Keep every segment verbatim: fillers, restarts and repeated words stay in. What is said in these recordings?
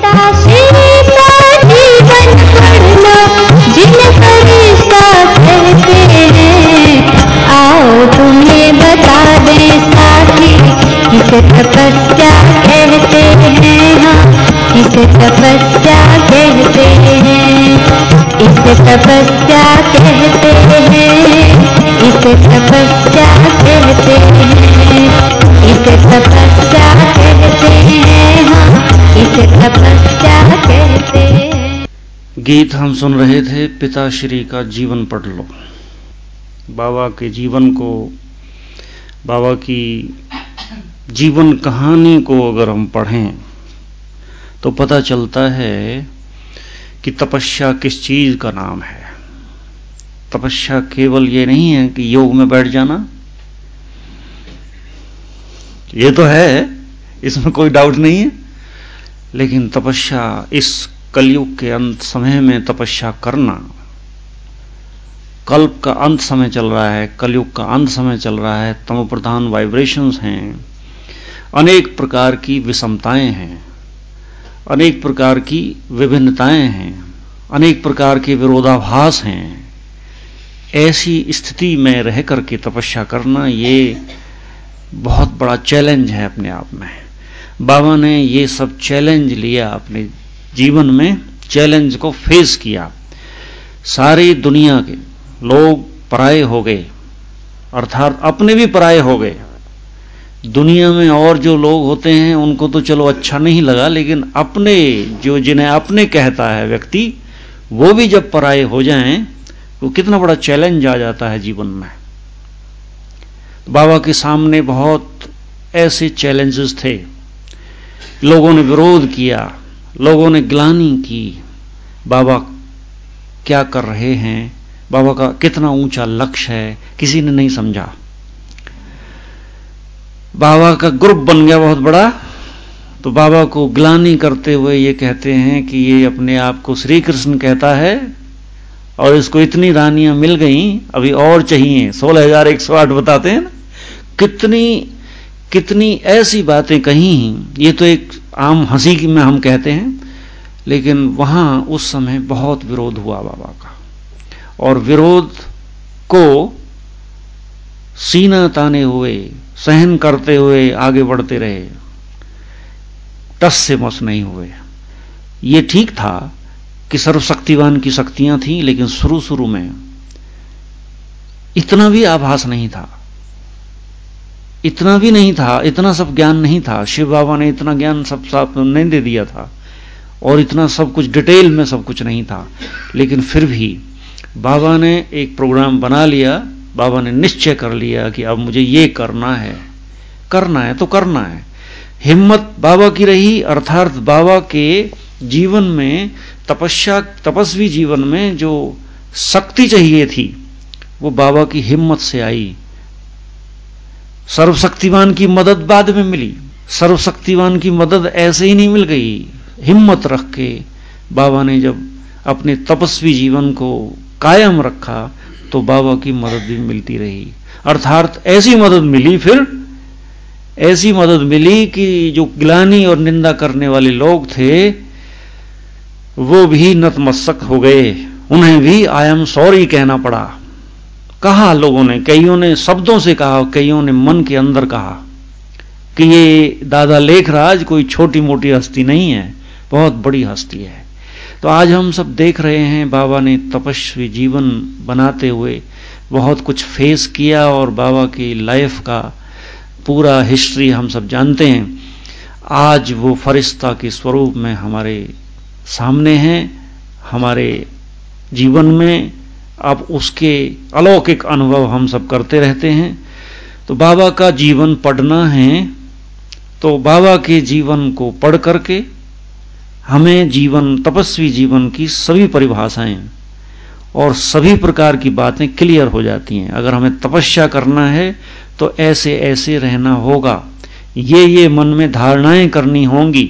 इसे तपस्या कहते हैं, हाँ इसे तपस्या कहते हैं, इसे तपस्या कहते हैं, इसे तपस्या कहते हैं, इसे तपस्या कहते हैं, हाँ इसे तपस्या कहते हैं। गीत हम सुन रहे थे पिताश्री का जीवन पढ़ लो। बाबा के जीवन को, बाबा की जीवन कहानी को अगर हम पढ़ें तो पता चलता है कि तपस्या किस चीज का नाम है। तपस्या केवल ये नहीं है कि योग में बैठ जाना, ये तो है, इसमें कोई डाउट नहीं है, लेकिन तपस्या इस कलयुग के अंत समय में तपस्या करना, कल्प का अंत समय चल रहा है, कलयुग का अंत समय चल रहा है, तमो प्रधान वाइब्रेशंस हैं, अनेक प्रकार की विषमताएं हैं, अनेक प्रकार की विभिन्नताएं हैं, अनेक प्रकार के विरोधाभास हैं। ऐसी स्थिति में रह करके तपस्या करना ये बहुत बड़ा चैलेंज है अपने आप में। बाबा ने ये सब चैलेंज लिया, अपने जीवन में चैलेंज को फेस किया। सारी दुनिया के लोग पराये हो गए, अर्थात अपने भी पराये हो गए। दुनिया में और जो लोग होते हैं उनको तो चलो अच्छा नहीं लगा, लेकिन अपने जो जिन्हें अपने कहता है व्यक्ति, वो भी जब पराये हो जाएं तो कितना बड़ा चैलेंज आ जाता है जीवन में। बाबा के सामने बहुत ऐसे चैलेंजेस थे, लोगों ने विरोध किया, लोगों ने ग्लानि की, बाबा क्या कर रहे हैं, बाबा का कितना ऊंचा लक्ष्य है, किसी ने नहीं समझा। बाबा का ग्रुप बन गया बहुत बड़ा, तो बाबा को ग्लानि करते हुए ये कहते हैं कि ये अपने आप को श्री कृष्ण कहता है और इसको इतनी रानियां मिल गई, अभी और चाहिए, सोलह हजार एक सौ आठ बताते हैं ना। कितनी कितनी ऐसी बातें कही। ये तो एक आम हंसी में हम कहते हैं, लेकिन वहां उस समय बहुत विरोध हुआ बाबा का, और विरोध को सीना ताने हुए, सहन करते हुए आगे बढ़ते रहे, टस से मस नहीं हुए। ये ठीक था कि सर्वशक्तिवान की शक्तियां थीं, लेकिन शुरू शुरू में इतना भी आभास नहीं था, इतना भी नहीं था, इतना सब ज्ञान नहीं था। शिव बाबा ने इतना ज्ञान सब साफ नहीं दे दिया था, और इतना सब कुछ डिटेल में सब कुछ नहीं था। लेकिन फिर भी बाबा ने एक प्रोग्राम बना लिया, बाबा ने निश्चय कर लिया कि अब मुझे ये करना है, करना है तो करना है। हिम्मत बाबा की रही, अर्थात बाबा के जीवन में, तपस्या तपस्वी जीवन में जो शक्ति चाहिए थी वो बाबा की हिम्मत से आई। सर्वशक्तिवान की मदद बाद में मिली, सर्वशक्तिवान की मदद ऐसे ही नहीं मिल गई। हिम्मत रख के बाबा ने जब अपने तपस्वी जीवन को कायम रखा तो बाबा की मदद भी मिलती रही। अर्थात ऐसी मदद मिली, फिर ऐसी मदद मिली कि जो ग्लानि और निंदा करने वाले लोग थे वो भी नतमस्तक हो गए, उन्हें भी आई एम सॉरी कहना पड़ा। कहा लोगों ने, कईयों ने शब्दों से कहा, कईयों ने मन के अंदर कहा कि ये दादा लेखराज कोई छोटी मोटी हस्ती नहीं है, बहुत बड़ी हस्ती है। तो आज हम सब देख रहे हैं बाबा ने तपस्वी जीवन बनाते हुए बहुत कुछ फेस किया, और बाबा की लाइफ का पूरा हिस्ट्री हम सब जानते हैं। आज वो फरिश्ता के स्वरूप में हमारे सामने हैं, हमारे जीवन में। अब उसके अलौकिक अनुभव हम सब करते रहते हैं। तो बाबा का जीवन पढ़ना है तो बाबा के जीवन को पढ़ करके हमें जीवन, तपस्वी जीवन की सभी परिभाषाएं और सभी प्रकार की बातें क्लियर हो जाती हैं। अगर हमें तपस्या करना है तो ऐसे ऐसे रहना होगा, ये ये मन में धारणाएं करनी होंगी,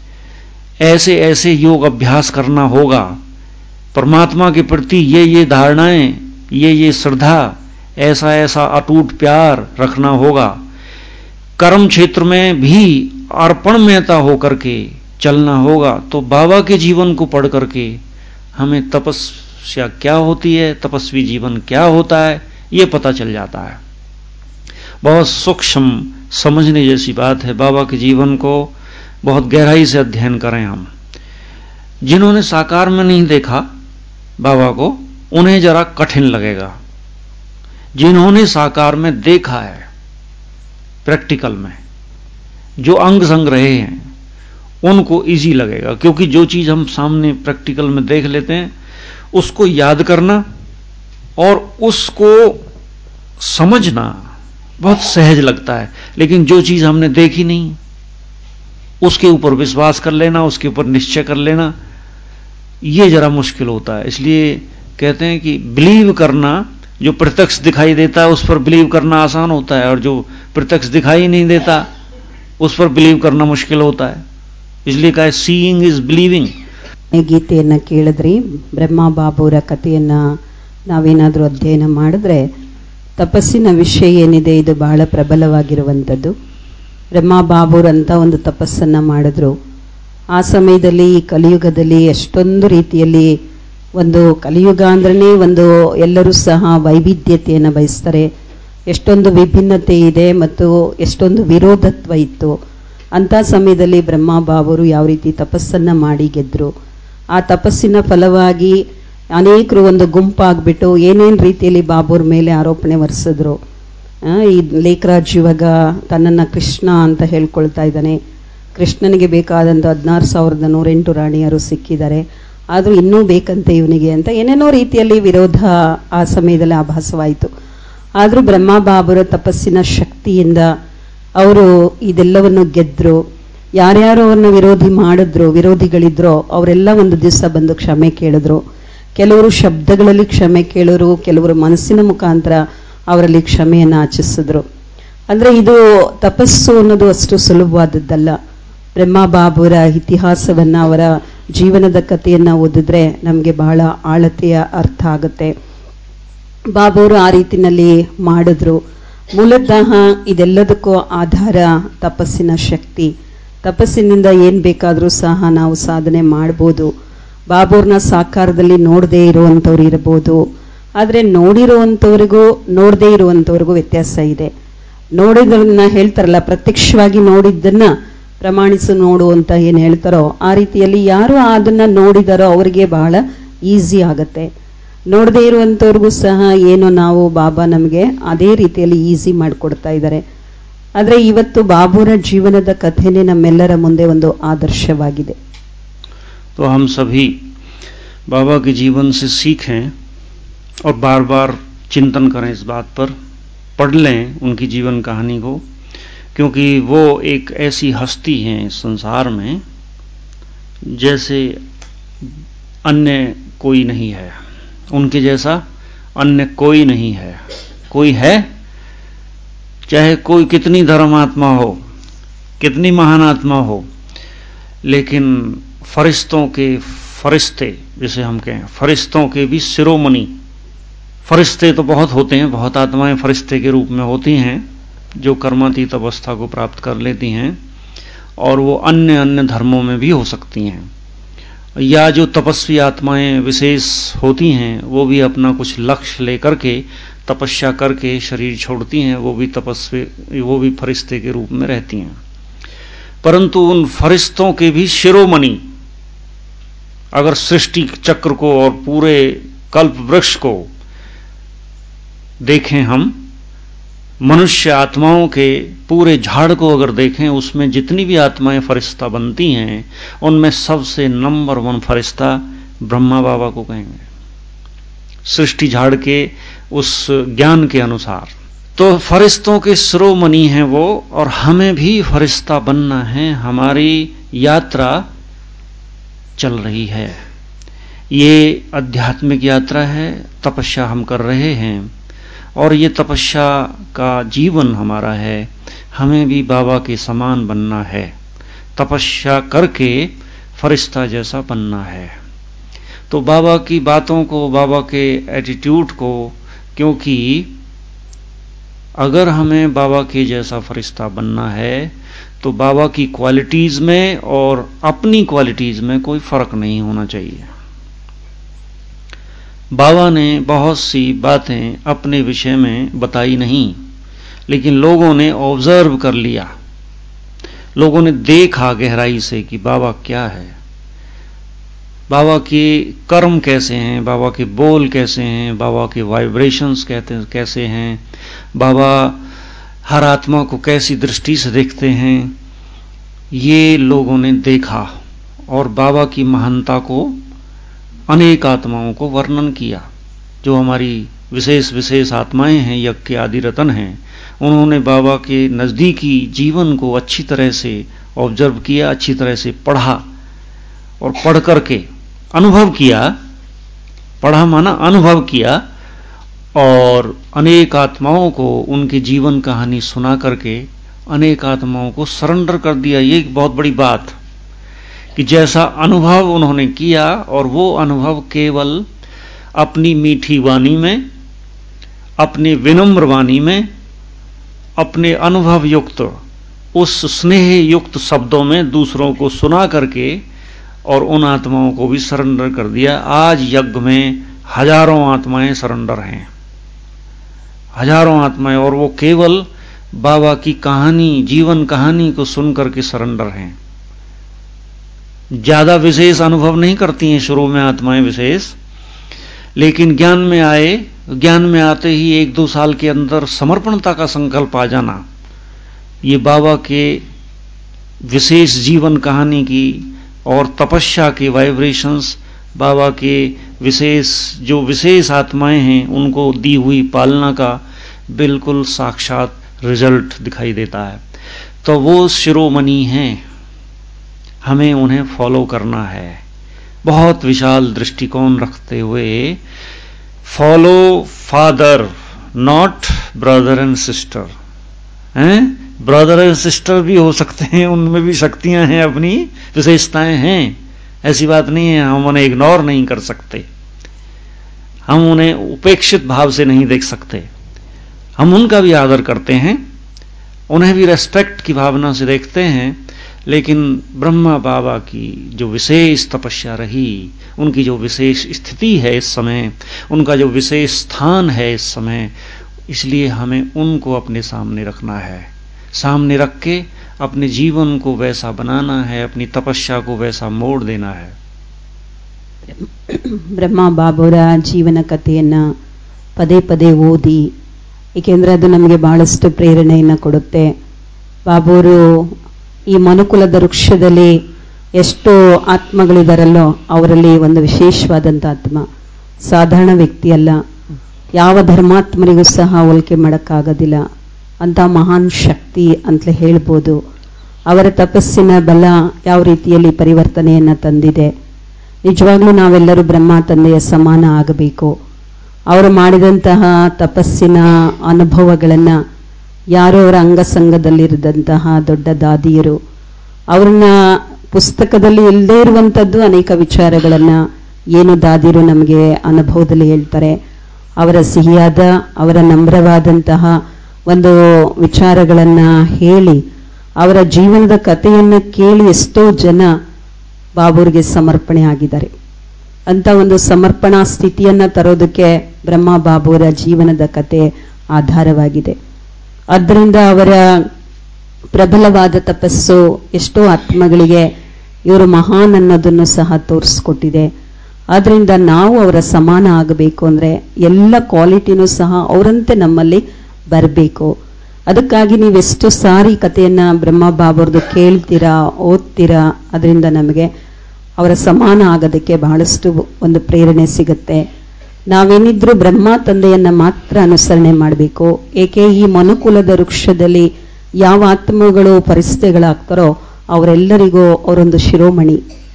ऐसे ऐसे योग अभ्यास करना होगा, परमात्मा के प्रति ये ये धारणाएं, ये ये श्रद्धा, ऐसा ऐसा अटूट प्यार रखना होगा। कर्म क्षेत्र में भी अर्पणमयता होकर के चलना होगा तो बाबा के जीवन को पढ़ करके हमें तपस्या क्या होती है, तपस्वी जीवन क्या होता है, ये पता चल जाता है। बहुत सूक्ष्म समझने जैसी बात है। बाबा के जीवन को बहुत गहराई से अध्ययन करें हम। जिन्होंने साकार में नहीं देखा बाबा को, उन्हें जरा कठिन लगेगा। जिन्होंने साकार में देखा है, प्रैक्टिकल में जो अंग संग रहे हैं, उनको इजी लगेगा, क्योंकि जो चीज हम सामने प्रैक्टिकल में देख लेते हैं उसको याद करना और उसको समझना बहुत सहज लगता है। लेकिन जो चीज हमने देखी नहीं, उसके ऊपर विश्वास कर लेना, उसके ऊपर निश्चय कर लेना, ये जरा मुश्किल होता है। इसलिए कहते हैं कि बिलीव करना, जो प्रत्यक्ष दिखाई देता है उस पर बिलीव करना आसान होता है, और जो प्रत्यक्ष दिखाई नहीं देता उस पर बिलीव करना मुश्किल होता है। इसलिए कहा सीइंग इज बिलीविंग। ಗೀತೆಯನ್ನು ಕೇಳಿದ್ರಿ, ಬ್ರಹ್ಮ ಬಾಬುರ ಕಥೆಯನ್ನು ನಾವೇನಾದರೂ ಅಧ್ಯಯನ ಮಾಡಿದ್ರೆ ತಪಸ್ಸಿನ ವಿಷಯ ಏನಿದೆ ಇದು ಬಹಳ ಪ್ರಬಲವಾಗಿರುವಂಥದ್ದು. ಬ್ರಹ್ಮ ಬಾಬುರಂತ ಒಂದು ತಪಸ್ಸನ್ನು ಮಾಡಿದ್ರು. ಆ ಸಮಯದಲ್ಲಿ ಈ ಕಲಿಯುಗದಲ್ಲಿ ಎಷ್ಟೊಂದು ರೀತಿಯಲ್ಲಿ, ಒಂದು ಕಲಿಯುಗ ಅಂದ್ರೆ ಒಂದು ಎಲ್ಲರೂ ಸಹ ವೈವಿಧ್ಯತೆಯನ್ನು ಬಯಸ್ತಾರೆ, ಎಷ್ಟೊಂದು ವಿಭಿನ್ನತೆ ಇದೆ ಮತ್ತು ಎಷ್ಟೊಂದು ವಿರೋಧತ್ವ ಇತ್ತು. ಅಂಥ ಸಮಯದಲ್ಲಿ ಬ್ರಹ್ಮ ಬಾಬುರು ಯಾವ ರೀತಿ ತಪಸ್ಸನ್ನು ಮಾಡಿ ಗೆದ್ರು. ಆ ತಪಸ್ಸಿನ ಫಲವಾಗಿ ಅನೇಕರು ಒಂದು ಗುಂಪಾಗ್ಬಿಟ್ಟು ಏನೇನು ರೀತಿಯಲ್ಲಿ ಬಾಬುರ ಮೇಲೆ ಆರೋಪಣೆ ಹೊರಿಸಿದ್ರು. ಈ ಲೇಖರಾಜ್ ಇವಾಗ ತನ್ನನ್ನು ಕೃಷ್ಣ ಅಂತ ಹೇಳ್ಕೊಳ್ತಾ ಇದ್ದಾನೆ. ಕೃಷ್ಣನಿಗೆ ಬೇಕಾದಂಥ ಹದಿನಾರು ಸಾವಿರದ ನೂರೆಂಟು ರಾಣಿಯರು ಸಿಕ್ಕಿದ್ದಾರೆ, ಆದರೂ ಇನ್ನೂ ಬೇಕಂತೆ ಇವನಿಗೆ ಅಂತ ಏನೇನೋ ರೀತಿಯಲ್ಲಿ ವಿರೋಧ ಆ ಸಮಯದಲ್ಲಿ ಆಭಾಸವಾಯಿತು. ಆದರೂ ಬ್ರಹ್ಮ ಬಾಬುರ ತಪಸ್ಸಿನ ಶಕ್ತಿಯಿಂದ ಅವರು ಇದೆಲ್ಲವನ್ನು ಗೆದ್ರು. ಯಾರ್ಯಾರು ಅವ್ರನ್ನ ವಿರೋಧಿ ಮಾಡಿದ್ರು, ವಿರೋಧಿಗಳಿದ್ರೋ ಅವರೆಲ್ಲ ಒಂದು ದಿವಸ ಬಂದು ಕ್ಷಮೆ ಕೇಳಿದ್ರು. ಕೆಲವರು ಶಬ್ದಗಳಲ್ಲಿ ಕ್ಷಮೆ ಕೇಳೋರು, ಕೆಲವರು ಮನಸ್ಸಿನ ಮುಖಾಂತರ ಅವರಲ್ಲಿ ಕ್ಷಮೆಯನ್ನು ಆಚಿಸಿದ್ರು. ಅಂದರೆ ಇದು ತಪಸ್ಸು ಅನ್ನೋದು ಅಷ್ಟು ಸುಲಭವಾದದ್ದಲ್ಲ. ಬ್ರಹ್ಮ ಬಾಬುರ ಇತಿಹಾಸವನ್ನು, ಅವರ ಜೀವನದ ಕಥೆಯನ್ನು ಓದಿದ್ರೆ ನಮಗೆ ಬಹಳ ಆಳತೆಯ ಅರ್ಥ ಆಗುತ್ತೆ. ಬಾಬುರು ಆ ರೀತಿನಲ್ಲಿ ಮಾಡಿದ್ರು. ಮೂಲತಃ ಇದೆಲ್ಲದಕ್ಕೂ ಆಧಾರ ತಪಸ್ಸಿನ ಶಕ್ತಿ. ತಪಸ್ಸಿನಿಂದ ಏನು ಬೇಕಾದರೂ ಸಹ ನಾವು ಸಾಧನೆ ಮಾಡ್ಬೋದು. ಬಾಬುರ್ನ ಸಾಕಾರದಲ್ಲಿ ನೋಡದೇ ಇರುವಂಥವ್ರು ಇರ್ಬೋದು, ಆದರೆ ನೋಡಿರುವಂಥವ್ರಿಗೂ ನೋಡದೇ ಇರುವಂಥವ್ರಿಗೂ ವ್ಯತ್ಯಾಸ ಇದೆ. ನೋಡಿದ್ರನ್ನ ಹೇಳ್ತಾರಲ್ಲ, ಪ್ರತ್ಯಕ್ಷವಾಗಿ ನೋಡಿದ್ದನ್ನ ಪ್ರಮಾಣಿಸಿ ನೋಡು ಅಂತ ಏನು ಹೇಳ್ತಾರೋ ಆ ರೀತಿಯಲ್ಲಿ ಯಾರು ಅದನ್ನು ನೋಡಿದಾರೋ ಅವರಿಗೆ ಬಹಳ ಈಸಿ ಆಗುತ್ತೆ. ನೋಡದೇ ಇರುವಂಥವ್ರಿಗೂ ಸಹ ಏನು ನಾವು ಬಾಬಾ ನಮಗೆ ಅದೇ ರೀತಿಯಲ್ಲಿ ಈಸಿ ಮಾಡಿಕೊಡ್ತಾ ಇದ್ದಾರೆ. ಆದರೆ ಇವತ್ತು ಬಾಬುರ ಜೀವನದ ಕಥೆನೇ ನಮ್ಮೆಲ್ಲರ ಮುಂದೆ ಒಂದು ಆದರ್ಶವಾಗಿದೆ. तो हम सभी बाबा के जीवन से सीखें और बार बार चिंतन करें इस बात पर, पढ़ लें उनकी जीवन कहानी को, क्योंकि वो एक ऐसी हस्ती हैं संसार में जैसे अन्य कोई नहीं है, उनके जैसा अन्य कोई नहीं है। कोई है, चाहे कोई कितनी धर्मात्मा हो, कितनी महान आत्मा हो, लेकिन फरिश्तों के फरिश्ते, जिसे हम कहें फरिश्तों के भी शिरोमणि। फरिश्ते तो बहुत होते हैं, बहुत आत्माएं फरिश्ते के रूप में होती हैं जो कर्मातीत अवस्था को प्राप्त कर लेती हैं, और वो अन्य अन्य धर्मों में भी हो सकती हैं। या जो तपस्वी आत्माएं विशेष होती हैं वो भी अपना कुछ लक्ष्य लेकर के तपस्या करके शरीर छोड़ती हैं, वो भी तपस्वी, वो भी फरिश्ते के रूप में रहती हैं। परंतु उन फरिश्तों के भी शिरोमणि, अगर सृष्टि चक्र को और पूरे कल्प वृक्ष को देखें, हम मनुष्य आत्माओं के पूरे झाड़ को अगर देखें, उसमें जितनी भी आत्माएं फरिश्ता बनती हैं उनमें सबसे नंबर वन फरिश्ता ब्रह्मा बाबा को कहेंगे, सृष्टि झाड़ के उस ज्ञान के अनुसार। तो फरिश्तों के शिरोमणि हैं वो, और हमें भी फरिश्ता बनना है। हमारी यात्रा चल रही है, ये आध्यात्मिक यात्रा है, तपस्या हम कर रहे हैं, और ये तपस्या का जीवन हमारा है। हमें भी बाबा के समान बनना है, तपस्या करके फरिश्ता जैसा बनना है। तो बाबा की बातों को, बाबा के एटीट्यूड को, क्योंकि अगर हमें बाबा के जैसा फरिश्ता बनना है तो बाबा की क्वालिटीज में और अपनी क्वालिटीज में कोई फर्क नहीं होना चाहिए। बाबा ने बहुत सी बातें अपने विषय में बताई नहीं, लेकिन लोगों ने ऑब्जर्व कर लिया, लोगों ने देखा गहराई से कि बाबा क्या है, बाबा के कर्म कैसे हैं, बाबा के बोल कैसे हैं, बाबा के वाइब्रेशंस कहते कैसे हैं, बाबा हर आत्मा को कैसी दृष्टि से देखते हैं। ये लोगों ने देखा और बाबा की महानता को अनेक आत्माओं को वर्णन किया। जो हमारी विशेष विशेष आत्माएं हैं, यज्ञ के आदि रतन हैं, उन्होंने बाबा के नजदीकी जीवन को अच्छी तरह से ऑब्जर्व किया, अच्छी तरह से पढ़ा और पढ़ करके अनुभव किया। पढ़ा माना अनुभव किया और अनेक आत्माओं को उनके जीवन कहानी सुना करके अनेक आत्माओं को सरेंडर कर दिया। ये एक बहुत बड़ी बात कि जैसा अनुभव उन्होंने किया, और वो अनुभव केवल अपनी मीठी वाणी में, अपनी विनम्र वाणी में, अपने अनुभव युक्त उस स्नेह युक्त शब्दों में दूसरों को सुना करके और उन आत्माओं को भी सरेंडर कर दिया। आज यज्ञ में हजारों आत्माएं सरेंडर हैं, हजारों आत्माएं, और वो केवल बाबा की कहानी, जीवन कहानी को सुन करके सरेंडर हैं। ज्यादा विशेष अनुभव नहीं करती हैं शुरू में आत्माएं विशेष, लेकिन ज्ञान में आए, ज्ञान में आते ही एक दो साल के अंदर समर्पणता का संकल्प आ जाना, ये बाबा के विशेष जीवन कहानी की और तपस्या के वाइब्रेशंस, बाबा के विशेष जो विशेष आत्माएं हैं उनको दी हुई पालना का बिल्कुल साक्षात रिजल्ट दिखाई देता है। तो वो शिरोमणि हैं, हमें उन्हें फॉलो करना है। बहुत विशाल दृष्टिकोण रखते हुए follow father, not brother and sister. हैं? ब्रदर एंड सिस्टर भी हो सकते हैं, उनमें भी शक्तियां हैं, अपनी विशेषताएं हैं, ऐसी बात नहीं है। हम उन्हें इग्नोर नहीं कर सकते, हम उन्हें उपेक्षित भाव से नहीं देख सकते, हम उनका भी आदर करते हैं, उन्हें भी रेस्पेक्ट की भावना से देखते हैं। लेकिन ब्रह्मा बाबा की जो विशेष तपस्या रही, उनकी जो विशेष स्थिति है इस समय, उनका जो विशेष स्थान है इस समय, इसलिए हमें उनको अपने सामने रखना है। सामने रख के अपने जीवन को वैसा बनाना है, अपनी तपस्या को वैसा मोड़ देना है। ಬ್ರಹ್ಮ ಬಾಬುರ ಜೀವನ ಕಥೆಯನ್ನ ಪದೇ ಪದೇ ಓದಿ, ಏಕೆಂದರೆ ಅದು ನಮಗೆ ಬಹಳಷ್ಟು ಪ್ರೇರಣೆಯನ್ನು ಕೊಡುತ್ತೆ. ಬಾಬುರು ಈ ಮನುಕುಲದ ವೃಕ್ಷದಲ್ಲಿ ಎಷ್ಟೋ ಆತ್ಮಗಳಿದಾರಲ್ಲೋ ಅವರಲ್ಲಿ ಒಂದು ವಿಶೇಷವಾದಂಥ ಆತ್ಮ, ಸಾಧಾರಣ ವ್ಯಕ್ತಿ ಅಲ್ಲ, ಯಾವ ಧರ್ಮಾತ್ಮರಿಗೂ ಸಹ ಹೋಲಿಕೆ ಮಾಡೋಕ್ಕಾಗೋದಿಲ್ಲ ಅಂತ ಮಹಾನ್ ಶಕ್ತಿ ಅಂತಲೇ ಹೇಳ್ಬೋದು. ಅವರ ತಪಸ್ಸಿನ ಬಲ ಯಾವ ರೀತಿಯಲ್ಲಿ ಪರಿವರ್ತನೆಯನ್ನು ತಂದಿದೆ. ನಿಜವಾಗ್ಲೂ ನಾವೆಲ್ಲರೂ ಬ್ರಹ್ಮ ತಂದೆಯ ಸಮಾನ ಆಗಬೇಕು. ಅವರು ಮಾಡಿದಂತಹ ತಪಸ್ಸಿನ ಅನುಭವಗಳನ್ನು ಯಾರೋ ಅವರ ಅಂಗಸಂಗದಲ್ಲಿರಿದಂತಹ ದೊಡ್ಡ ದಾದಿಯರು, ಅವ್ರನ್ನ ಪುಸ್ತಕದಲ್ಲಿ ಇಲ್ಲದೇ ಇರುವಂಥದ್ದು ಅನೇಕ ವಿಚಾರಗಳನ್ನು ಏನು ದಾದಿಯರು ನಮಗೆ ಅನುಭವದಲ್ಲಿ ಹೇಳ್ತಾರೆ. ಅವರ ಸಿಹಿಯಾದ, ಅವರ ನಮ್ರವಾದಂತಹ ಒಂದು ವಿಚಾರಗಳನ್ನು ಹೇಳಿ, ಅವರ ಜೀವನದ ಕಥೆಯನ್ನು ಕೇಳಿ ಎಷ್ಟೋ ಜನ ಬಾಬುರಿಗೆ ಸಮರ್ಪಣೆ ಆಗಿದ್ದಾರೆ. ಅಂತ ಒಂದು ಸಮರ್ಪಣಾ ಸ್ಥಿತಿಯನ್ನು ತರೋದಕ್ಕೆ ಬ್ರಹ್ಮ ಬಾಬುರ ಜೀವನದ ಕತೆ ಆಧಾರವಾಗಿದೆ. ಆದ್ದರಿಂದ ಅವರ ಪ್ರಬಲವಾದ ತಪಸ್ಸು ಎಷ್ಟೋ ಆತ್ಮಗಳಿಗೆ ಇವರು ಮಹಾನ್ ಅನ್ನೋದನ್ನು ಸಹ ತೋರಿಸ್ಕೊಟ್ಟಿದೆ. ಆದ್ದರಿಂದ ನಾವು ಅವರ ಸಮಾನ ಆಗಬೇಕು ಅಂದರೆ ಎಲ್ಲ ಕ್ವಾಲಿಟಿನೂ ಸಹ ಅವರಂತೆ ನಮ್ಮಲ್ಲಿ ಬರಬೇಕು. ಅದಕ್ಕಾಗಿ ನೀವೆಷ್ಟು ಸಾರಿ ಕಥೆಯನ್ನು ಬ್ರಹ್ಮ ಬಾಬುರದು ಕೇಳ್ತೀರಾ, ಓದ್ತೀರಾ, ಅದರಿಂದ ನಮಗೆ ಅವರ ಸಮಾನ ಆಗೋದಕ್ಕೆ ಬಹಳಷ್ಟು ಒಂದು ಪ್ರೇರಣೆ ಸಿಗುತ್ತೆ. ನಾವೇನಿದ್ರೂ ಬ್ರಹ್ಮ ತಂದೆಯನ್ನು ಮಾತ್ರ ಅನುಸರಣೆ ಮಾಡಬೇಕು. ಏಕೆ ಈ ಮನುಕುಲದ ವೃಕ್ಷದಲ್ಲಿ ಯಾವ ಆತ್ಮಗಳು ಪರಿಸ್ಥಿತಿಗಳಾಗ್ತಾರೋ ಅವರೆಲ್ಲರಿಗೂ ಅವರೊಂದು ಶಿರೋಮಣಿ.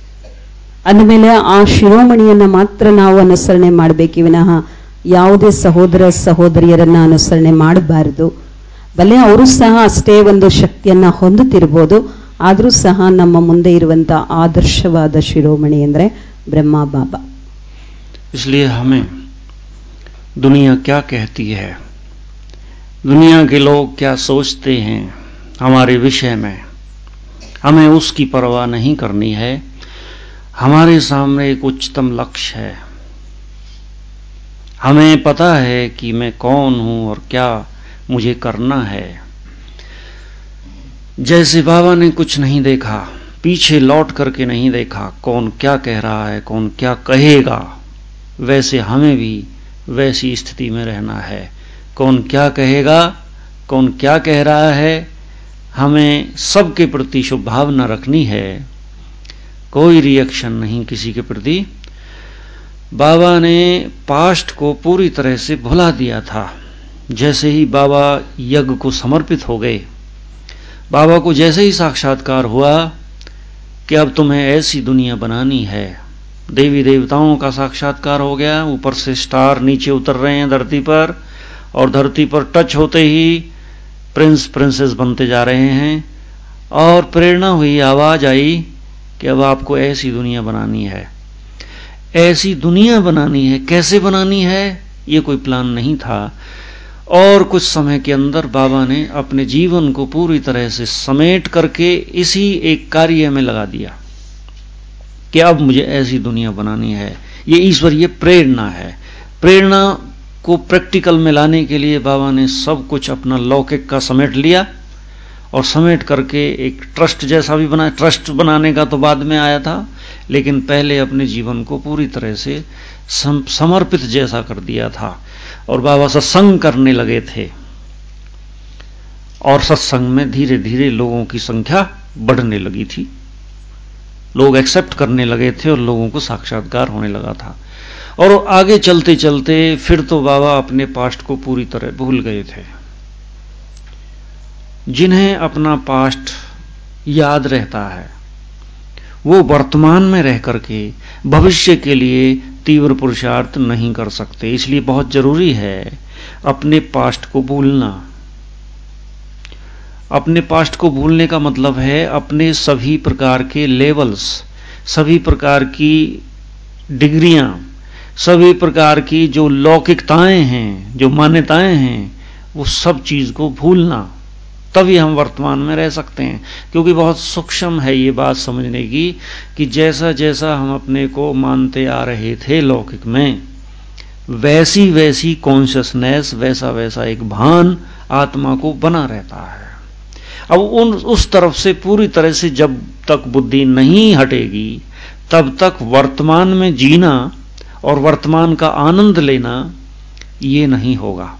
ಅಂದಮೇಲೆ ಆ ಶಿರೋಮಣಿಯನ್ನು ಮಾತ್ರ ನಾವು ಅನುಸರಣೆ ಮಾಡಬೇಕು ವಿನಃ ಯಾವುದೇ ಸಹೋದರ ಸಹೋದರಿಯರನ್ನ ಅನುಸರಣೆ ಮಾಡಬಾರದು. ಭಲೆ ಅವರು ಸಹ ಅಷ್ಟೇ ಒಂದು ಶಕ್ತಿಯನ್ನ ಹೊಂದುತ್ತಿರಬಹುದು, ಆದರೂ ಸಹ ನಮ್ಮ ಮುಂದೆ ಇರುವಂತ ಆದರ್ಶವಾದ ಶಿರೋಮಣಿ ಅಂದ್ರೆ ಬ್ರಹ್ಮ ಬಾಬಾ. इसलिए हमें दुनिया क्या कहती है, दुनिया के लोग क्या सोचते हैं हमारे विषय में, हमें उसकी परवाह नहीं करनी है। हमारे सामने एक उच्चतम लक्ष्य है। हमें पता है कि मैं कौन हूं और क्या मुझे करना है। जैसे बाबा ने कुछ नहीं देखा, पीछे लौट करके नहीं देखा कौन क्या कह रहा है, कौन क्या कहेगा, वैसे हमें भी वैसी स्थिति में रहना है। कौन क्या कहेगा, कौन क्या कह रहा है, हमें सबके प्रति शुभ भावना रखनी है। कोई रिएक्शन नहीं किसी के प्रति। बाबा ने पास्ट को पूरी तरह से भुला दिया था। जैसे ही बाबा यज्ञ को समर्पित हो गए, बाबा को जैसे ही साक्षात्कार हुआ कि अब तुम्हें ऐसी दुनिया बनानी है, देवी देवताओं का साक्षात्कार हो गया। ऊपर से स्टार नीचे उतर रहे हैं धरती पर, और धरती पर टच होते ही प्रिंस प्रिंसेस बनते जा रहे हैं। और प्रेरणा हुई, आवाज आई कि अब आपको ऐसी दुनिया बनानी है। ऐसी दुनिया बनानी है, कैसे बनानी है ये कोई प्लान नहीं था। और कुछ समय के अंदर बाबा ने अपने जीवन को पूरी तरह से समेट करके इसी एक कार्य में लगा दिया कि अब मुझे ऐसी दुनिया बनानी है। ये ईश्वरीय प्रेरणा है। प्रेरणा को प्रैक्टिकल में लाने के लिए बाबा ने सब कुछ अपना लौकिक का समेट लिया और समेट करके एक ट्रस्ट जैसा भी बनाया। ट्रस्ट बनाने का तो बाद में आया था, लेकिन पहले अपने जीवन को पूरी तरह से सम, समर्पित जैसा कर दिया था। और बाबा सत्संग करने लगे थे, और सत्संग में धीरे धीरे लोगों की संख्या बढ़ने लगी थी। लोग एक्सेप्ट करने लगे थे और लोगों को साक्षात्कार होने लगा था। और आगे चलते चलते फिर तो बाबा अपने पास्ट को पूरी तरह भूल गए थे। जिन्हें अपना पास्ट याद रहता है वो वर्तमान में रह करके भविष्य के लिए तीव्र पुरुषार्थ नहीं कर सकते। इसलिए बहुत जरूरी है अपने पास्ट को भूलना। अपने पास्ट को भूलने का मतलब है अपने सभी प्रकार के लेवल्स, सभी प्रकार की डिग्रियां, सभी प्रकार की जो लौकिकताएं हैं, जो मान्यताएं हैं, वो सब चीज को भूलना। तभी हम वर्तमान में रह सकते हैं। क्योंकि बहुत सूक्ष्म है ये बात समझने की कि जैसा जैसा हम अपने को मानते आ रहे थे लौकिक में, वैसी वैसी कॉन्शियसनेस, वैसा वैसा एक भान आत्मा को बना रहता है। अब उन उस तरफ से पूरी तरह से जब तक बुद्धि नहीं हटेगी, तब तक वर्तमान में जीना और वर्तमान का आनंद लेना ये नहीं होगा।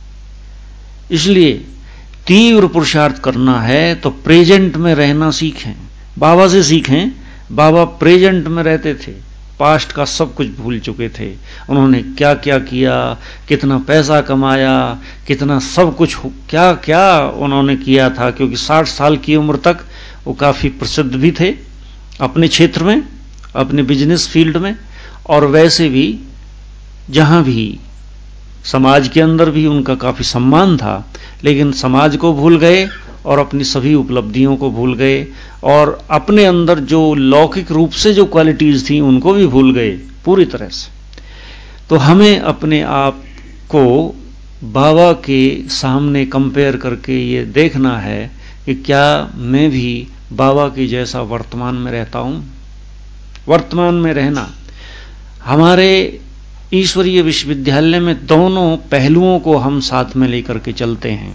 इसलिए तीव्र पुरुषार्थ करना है तो प्रेजेंट में रहना सीखें। बाबा से सीखें। बाबा प्रेजेंट में रहते थे, पास्ट का सब कुछ भूल चुके थे। उन्होंने क्या क्या किया, कितना पैसा कमाया, कितना सब कुछ क्या क्या उन्होंने किया था। क्योंकि साठ साल की उम्र तक वो काफी प्रसिद्ध भी थे अपने क्षेत्र में, अपने बिजनेस फील्ड में, और वैसे भी जहां भी समाज के अंदर भी उनका काफी सम्मान था। लेकिन समाज को भूल गए और अपनी सभी उपलब्धियों को भूल गए, और अपने अंदर जो लौकिक रूप से जो क्वालिटीज थी उनको भी भूल गए पूरी तरह से। तो हमें अपने आप को बाबा के सामने कंपेयर करके ये देखना है कि क्या मैं भी बाबा के जैसा वर्तमान में रहता हूं। वर्तमान में रहना, हमारे ईश्वरीय विश्वविद्यालय में दोनों पहलुओं को हम साथ में लेकर के चलते हैं।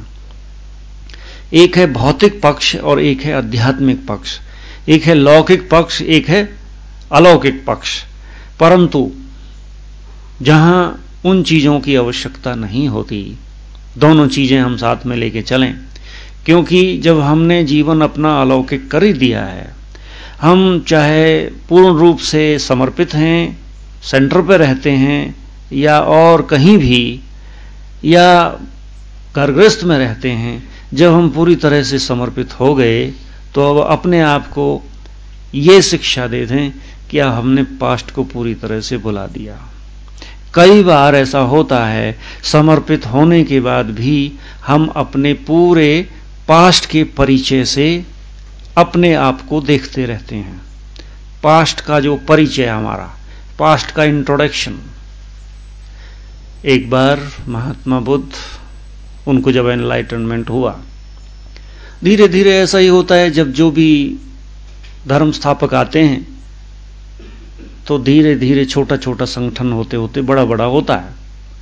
एक है भौतिक पक्ष और एक है आध्यात्मिक पक्ष। एक है लौकिक पक्ष, एक है अलौकिक पक्ष। परंतु जहां उन चीजों की आवश्यकता नहीं होती, दोनों चीजें हम साथ में लेके चलें। क्योंकि जब हमने जीवन अपना अलौकिक कर ही दिया है, हम चाहे पूर्ण रूप से समर्पित हैं, सेंटर पे रहते हैं, या और कहीं भी, या घरगृहस्थ में रहते हैं, जब हम पूरी तरह से समर्पित हो गए तो अब अपने आप को ये शिक्षा दे दें कि हमने पास्ट को पूरी तरह से भुला दिया। कई बार ऐसा होता है, समर्पित होने के बाद भी हम अपने पूरे पास्ट के परिचय से अपने आप को देखते रहते हैं। पास्ट का जो परिचय हमारा, पास्ट का इंट्रोडक्शन। एक बार महात्मा बुद्ध, उनको जब एनलाइटनमेंट हुआ, धीरे धीरे ऐसा ही होता है, जब जो भी धर्म स्थापक आते हैं तो धीरे धीरे छोटा छोटा संगठन होते होते बड़ा बड़ा होता है।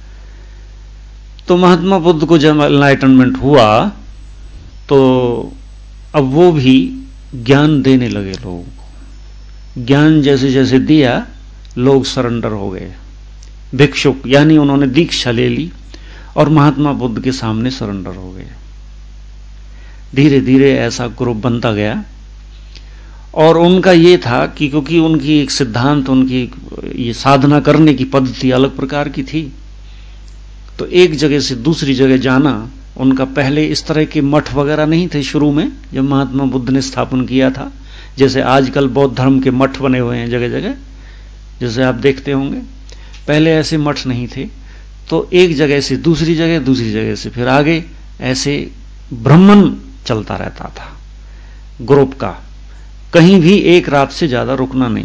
तो महात्मा बुद्ध को जब एनलाइटनमेंट हुआ तो अब वो भी ज्ञान देने लगे लोगों को। ज्ञान जैसे जैसे दिया, लोग सरेंडर हो गए। भिक्षुक यानी उन्होंने दीक्षा ले ली और महात्मा बुद्ध के सामने सरेंडर हो गए। धीरे धीरे ऐसा ग्रुप बनता गया और उनका ये था कि क्योंकि उनकी एक सिद्धांत, उनकी ये साधना करने की पद्धति अलग प्रकार की थी, तो एक जगह से दूसरी जगह जाना उनका, पहले इस तरह के मठ वगैरह नहीं थे शुरू में जब महात्मा बुद्ध ने स्थापन किया था, जैसे आजकल बौद्ध धर्म के मठ बने हुए हैं जगह जगह, जैसे आप देखते होंगे। पहले ऐसे मठ नहीं थे, तो एक जगह से दूसरी जगह, दूसरी जगह से फिर आगे, ऐसे भ्रमण चलता रहता था ग्रुप का, कहीं भी एक रात से ज्यादा रुकना नहीं।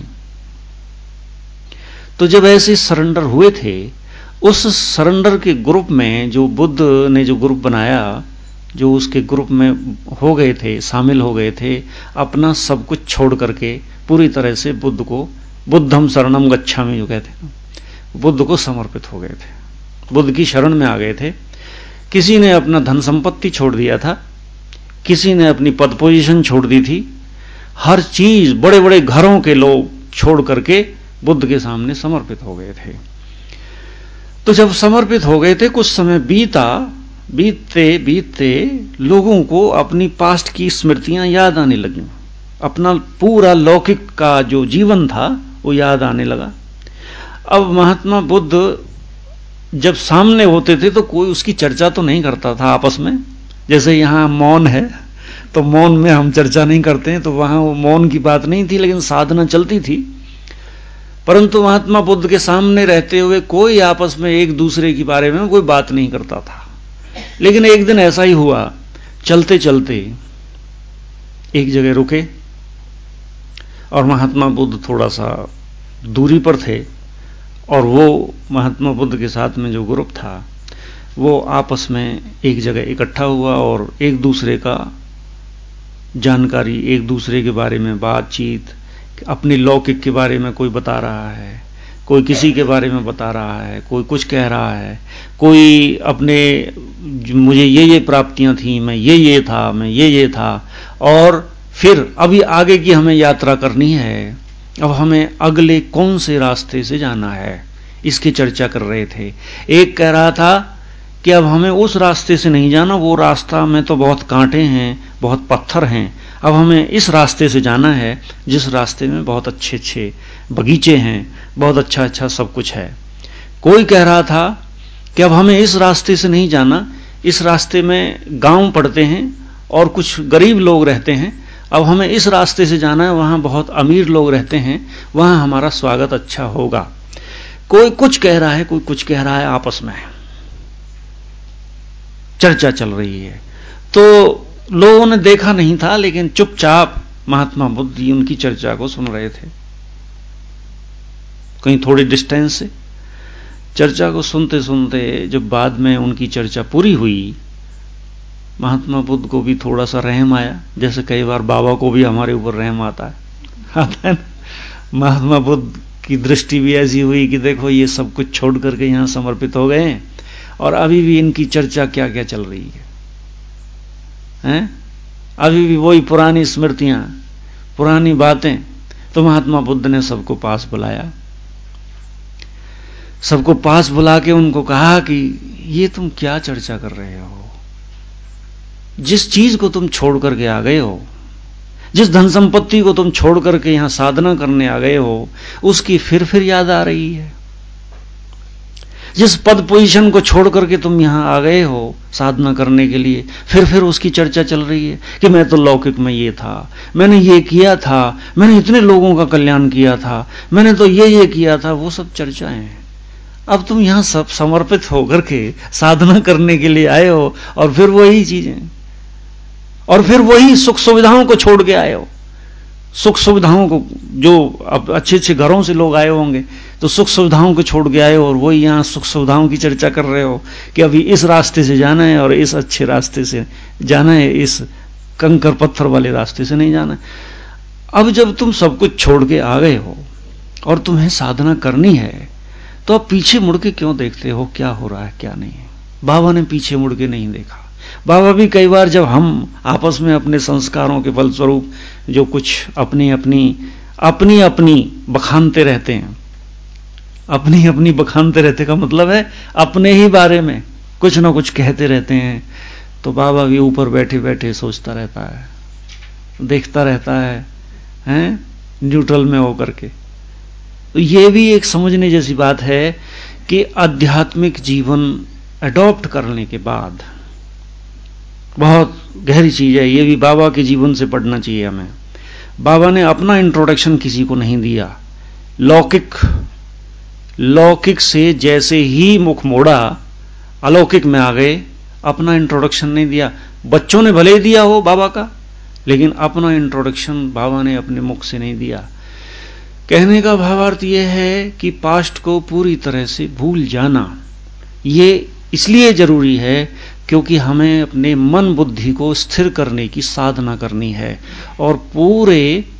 तो जब ऐसे सरेंडर हुए थे, उस सरेंडर के ग्रुप में जो बुद्ध ने जो ग्रुप बनाया, जो उसके ग्रुप में हो गए थे, शामिल हो गए थे, अपना सब कुछ छोड़ करके पूरी तरह से बुद्ध को, बुद्धम शरणम गच्छामि जो कहते हैं, बुद्ध को समर्पित हो गए थे, बुद्ध की शरण में आ गए थे। किसी ने अपना धन संपत्ति छोड़ दिया था, किसी ने अपनी पद पोजीशन छोड़ दी थी, हर चीज, बड़े बड़े घरों के लोग छोड़ करके बुद्ध के सामने समर्पित हो गए थे। तो जब समर्पित हो गए थे, कुछ समय बीता, बीतते बीतते लोगों को अपनी पास्ट की स्मृतियां याद आने लगी, अपना पूरा लौकिक का जो जीवन था वो याद आने लगा। अब महात्मा बुद्ध जब सामने होते थे तो कोई उसकी चर्चा तो नहीं करता था आपस में, जैसे यहां मौन है तो मौन में हम चर्चा नहीं करते हैं, तो वहां वो मौन की बात नहीं थी, लेकिन साधना चलती थी। परंतु महात्मा बुद्ध के सामने रहते हुए कोई आपस में एक दूसरे के बारे में कोई बात नहीं करता था। लेकिन एक दिन ऐसा ही हुआ, चलते चलते एक जगह रुके और महात्मा बुद्ध थोड़ा सा दूरी पर थे, और वो महात्मा बुद्ध के साथ में जो ग्रुप था वो आपस में एक जगह इकट्ठा हुआ और एक दूसरे का जानकारी, एक दूसरे के बारे में बातचीत, अपने लौकिक के बारे में कोई बता रहा है, कोई किसी के बारे में बता रहा है, कोई कुछ कह रहा है, कोई अपने मुझे ये ये प्राप्तियां थी, मैं ये ये था, मैं ये ये था, और फिर अभी आगे की हमें यात्रा करनी है, अब हमें अगले कौन से रास्ते से जाना है, इसकी चर्चा कर रहे थे। एक कह रहा था कि अब हमें उस रास्ते से नहीं जाना, वो रास्ता में तो बहुत कांटे हैं, बहुत पत्थर हैं, अब हमें इस रास्ते से जाना है जिस रास्ते में बहुत अच्छे अच्छे बगीचे हैं, बहुत अच्छा अच्छा सब कुछ है। कोई कह रहा था कि अब हमें इस रास्ते से नहीं जाना, इस रास्ते में गांव पड़ते हैं और कुछ गरीब लोग रहते हैं, अब हमें इस रास्ते से जाना है, वहां बहुत अमीर लोग रहते हैं, वहां हमारा स्वागत अच्छा होगा। कोई कुछ कह रहा है, कोई कुछ कह रहा है, आपस में चर्चा चल रही है। तो लोगों ने देखा नहीं था, लेकिन चुपचाप महात्मा बुद्ध जी उनकी चर्चा को सुन रहे थे, कहीं थोड़ी डिस्टेंस से चर्चा को सुनते सुनते जब बाद में उनकी चर्चा पूरी हुई, महात्मा बुद्ध को भी थोड़ा सा रहम आया, जैसे कई बार बाबा को भी हमारे ऊपर रहम आता है आता है ना। महात्मा बुद्ध की दृष्टि भी ऐसी हुई कि देखो ये सब कुछ छोड़ करके यहां समर्पित हो गए हैं और अभी भी इनकी चर्चा क्या क्या चल रही है, हैं? अभी भी वही पुरानी स्मृतियां, पुरानी बातें। तो महात्मा बुद्ध ने सबको पास बुलाया, सबको पास बुला के उनको कहा कि ये तुम क्या चर्चा कर रहे हो, जिस चीज को तुम छोड़ करके आ गए हो, जिस धन संपत्ति को तुम छोड़ करके यहां साधना करने आ गए हो, उसकी फिर फिर याद आ रही है। जिस पद पोजीशन को छोड़ करके तुम यहां आ गए हो साधना करने के लिए, फिर फिर उसकी चर्चा चल रही है कि मैं तो लौकिक में ये था, मैंने ये किया था, मैंने इतने लोगों का कल्याण किया था, मैंने तो ये ये किया था, वो सब चर्चाएं हैं। अब तुम यहां सब समर्पित होकर के साधना करने के लिए आए हो और फिर वही चीजें, और फिर वही सुख सुविधाओं को छोड़ के आए हो। सुख सुविधाओं को, जो अब अच्छे अच्छे घरों से लोग आए होंगे तो सुख सुविधाओं को छोड़ के आए हो, और वही यहां सुख सुविधाओं की चर्चा कर रहे हो कि अभी इस रास्ते से जाना है और इस अच्छे रास्ते से जाना है, इस कंकर पत्थर वाले रास्ते से नहीं जाना है। अब जब तुम सब कुछ छोड़ के आ गए हो और तुम्हें साधना करनी है, तो अब पीछे मुड़ के क्यों देखते हो क्या हो रहा है क्या नहीं है? बाबा ने पीछे मुड़ के नहीं देखा। बाबा भी कई बार जब हम आपस में अपने संस्कारों के फलस्वरूप जो कुछ अपनी अपनी अपनी अपनी बखानते रहते हैं, अपनी अपनी बखानते रहते का मतलब है अपने ही बारे में कुछ ना कुछ कहते रहते हैं, तो बाबा भी ऊपर बैठे बैठे सोचता रहता है, देखता रहता है, हैं, न्यूट्रल में होकर के। तो ये भी एक समझने जैसी बात है कि आध्यात्मिक जीवन अडॉप्ट करने के बाद बहुत गहरी चीज है, ये भी बाबा के जीवन से पढ़ना चाहिए हमें। बाबा ने अपना इंट्रोडक्शन किसी को नहीं दिया। लौकिक लौकिक से जैसे ही मुख मोड़ा अलौकिक में आ गए, अपना इंट्रोडक्शन नहीं दिया। बच्चों ने भले ही दिया हो बाबा का, लेकिन अपना इंट्रोडक्शन बाबा ने अपने मुख से नहीं दिया। कहने का भावार्थ यह है कि पास्ट को पूरी तरह से भूल जाना ये इसलिए जरूरी है क्योंकि हमें अपने मन बुद्धि को स्थिर करने की साधना करनी है, और पूरे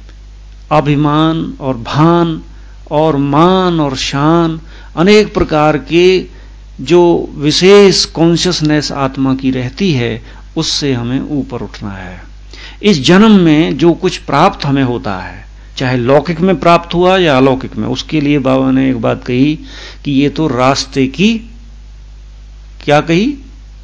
अभिमान और भान और मान और शान अनेक प्रकार के जो विशेष कॉन्शियसनेस आत्मा की रहती है उससे हमें ऊपर उठना है। इस जन्म में जो कुछ प्राप्त हमें होता है, चाहे लौकिक में प्राप्त हुआ या अलौकिक में, उसके लिए बाबा ने एक बात कही कि ये तो रास्ते की, क्या कही,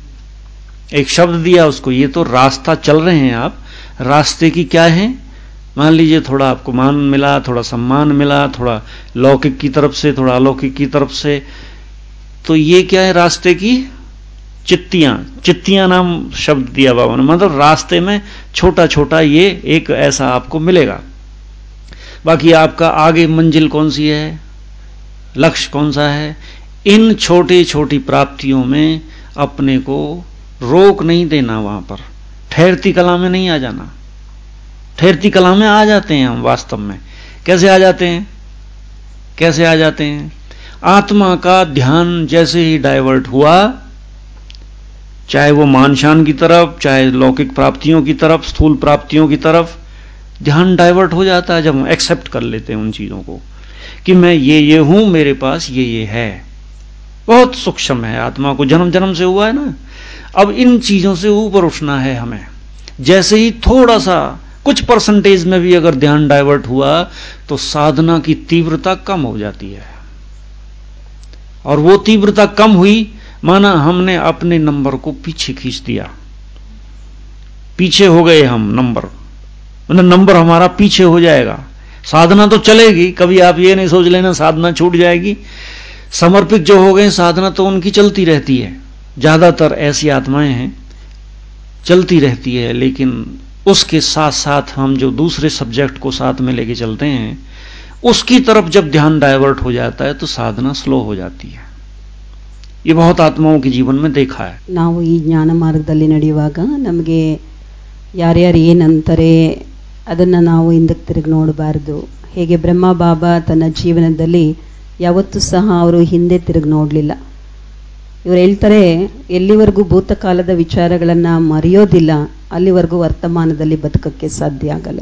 एक शब्द दिया उसको, ये तो रास्ता चल रहे हैं आप, रास्ते की क्या है? मान लीजिए थोड़ा आपको मान मिला, थोड़ा सम्मान मिला, थोड़ा लौकिक की तरफ से, थोड़ा अलौकिक की तरफ से, तो ये क्या है? रास्ते की चित्तियां। चित्तियां नाम शब्द दिया बाबा ने, मतलब रास्ते में छोटा छोटा ये एक ऐसा आपको मिलेगा। बाकी आपका आगे मंजिल कौन सी है, लक्ष्य कौन सा है, इन छोटी छोटी प्राप्तियों में अपने को रोक नहीं देना। वहां पर ठहरती कला में नहीं आ जाना। ठहरती कला में आ जाते हैं हम वास्तव में। कैसे आ जाते हैं? कैसे आ जाते हैं? आत्मा का ध्यान जैसे ही डाइवर्ट हुआ, चाहे वो मान शान की तरफ, चाहे लौकिक प्राप्तियों की तरफ, स्थूल प्राप्तियों की तरफ, ध्यान डाइवर्ट हो जाता है जब हम एक्सेप्ट कर लेते हैं उन चीजों को कि मैं ये ये हूं, मेरे पास ये ये है। बहुत सूक्ष्म है, आत्मा को जन्म जन्म से हुआ है ना। अब इन चीजों से ऊपर उठना है हमें। जैसे ही थोड़ा सा कुछ परसेंटेज में भी अगर ध्यान डाइवर्ट हुआ तो साधना की तीव्रता कम हो जाती है, और वो तीव्रता कम हुई माना हमने अपने नंबर को पीछे खींच दिया, पीछे हो गए हम नंबर, मतलब नंबर हमारा पीछे हो जाएगा। साधना तो चलेगी, कभी आप ये नहीं सोच लेना साधना छूट जाएगी। समर्पित जो हो गए साधना तो उनकी चलती रहती है, ज्यादातर ऐसी आत्माएं हैं चलती रहती है, लेकिन उसके साथ साथ हम जो दूसरे सब्जेक्ट को साथ में लेके चलते हैं उसकी तरफ जब ध्यान डाइवर्ट हो जाता है तो साधना स्लो हो जाती है। ये बहुत आत्माओं के जीवन में देखा है। ನಾವು ಈ ಜ್ಞಾನ ಮಾರ್ಗದಲ್ಲಿ ನಡೆಯುವಾಗ ನಮಗೆ ಯಾರ್ಯಾರು ಏನಂತಾರೆ ಅದನ್ನ ನಾವು ಹಿಂದಕ್ಕೆ ತಿರುಗಿ ನೋಡಬಾರದು. ಹೇಗೆ ಬ್ರಹ್ಮ ಬಾಬಾ ತನ್ನ ಜೀವನದಲ್ಲಿ ಯಾವತ್ತೂ ಸಹ ಅವರು ಹಿಂದೆ ತಿರುಗಿ ನೋಡಲಿಲ್ಲ. ಇವರು ಹೇಳ್ತಾರೆ, ಎಲ್ಲಿವರೆಗೂ ಭೂತಕಾಲದ ವಿಚಾರಗಳನ್ನ ಮರೆಯೋದಿಲ್ಲ ಅಲ್ಲಿವರೆಗೂ ವರ್ತಮಾನದಲ್ಲಿ ಬದುಕಕ್ಕೆ ಸಾಧ್ಯ ಆಗಲ್ಲ.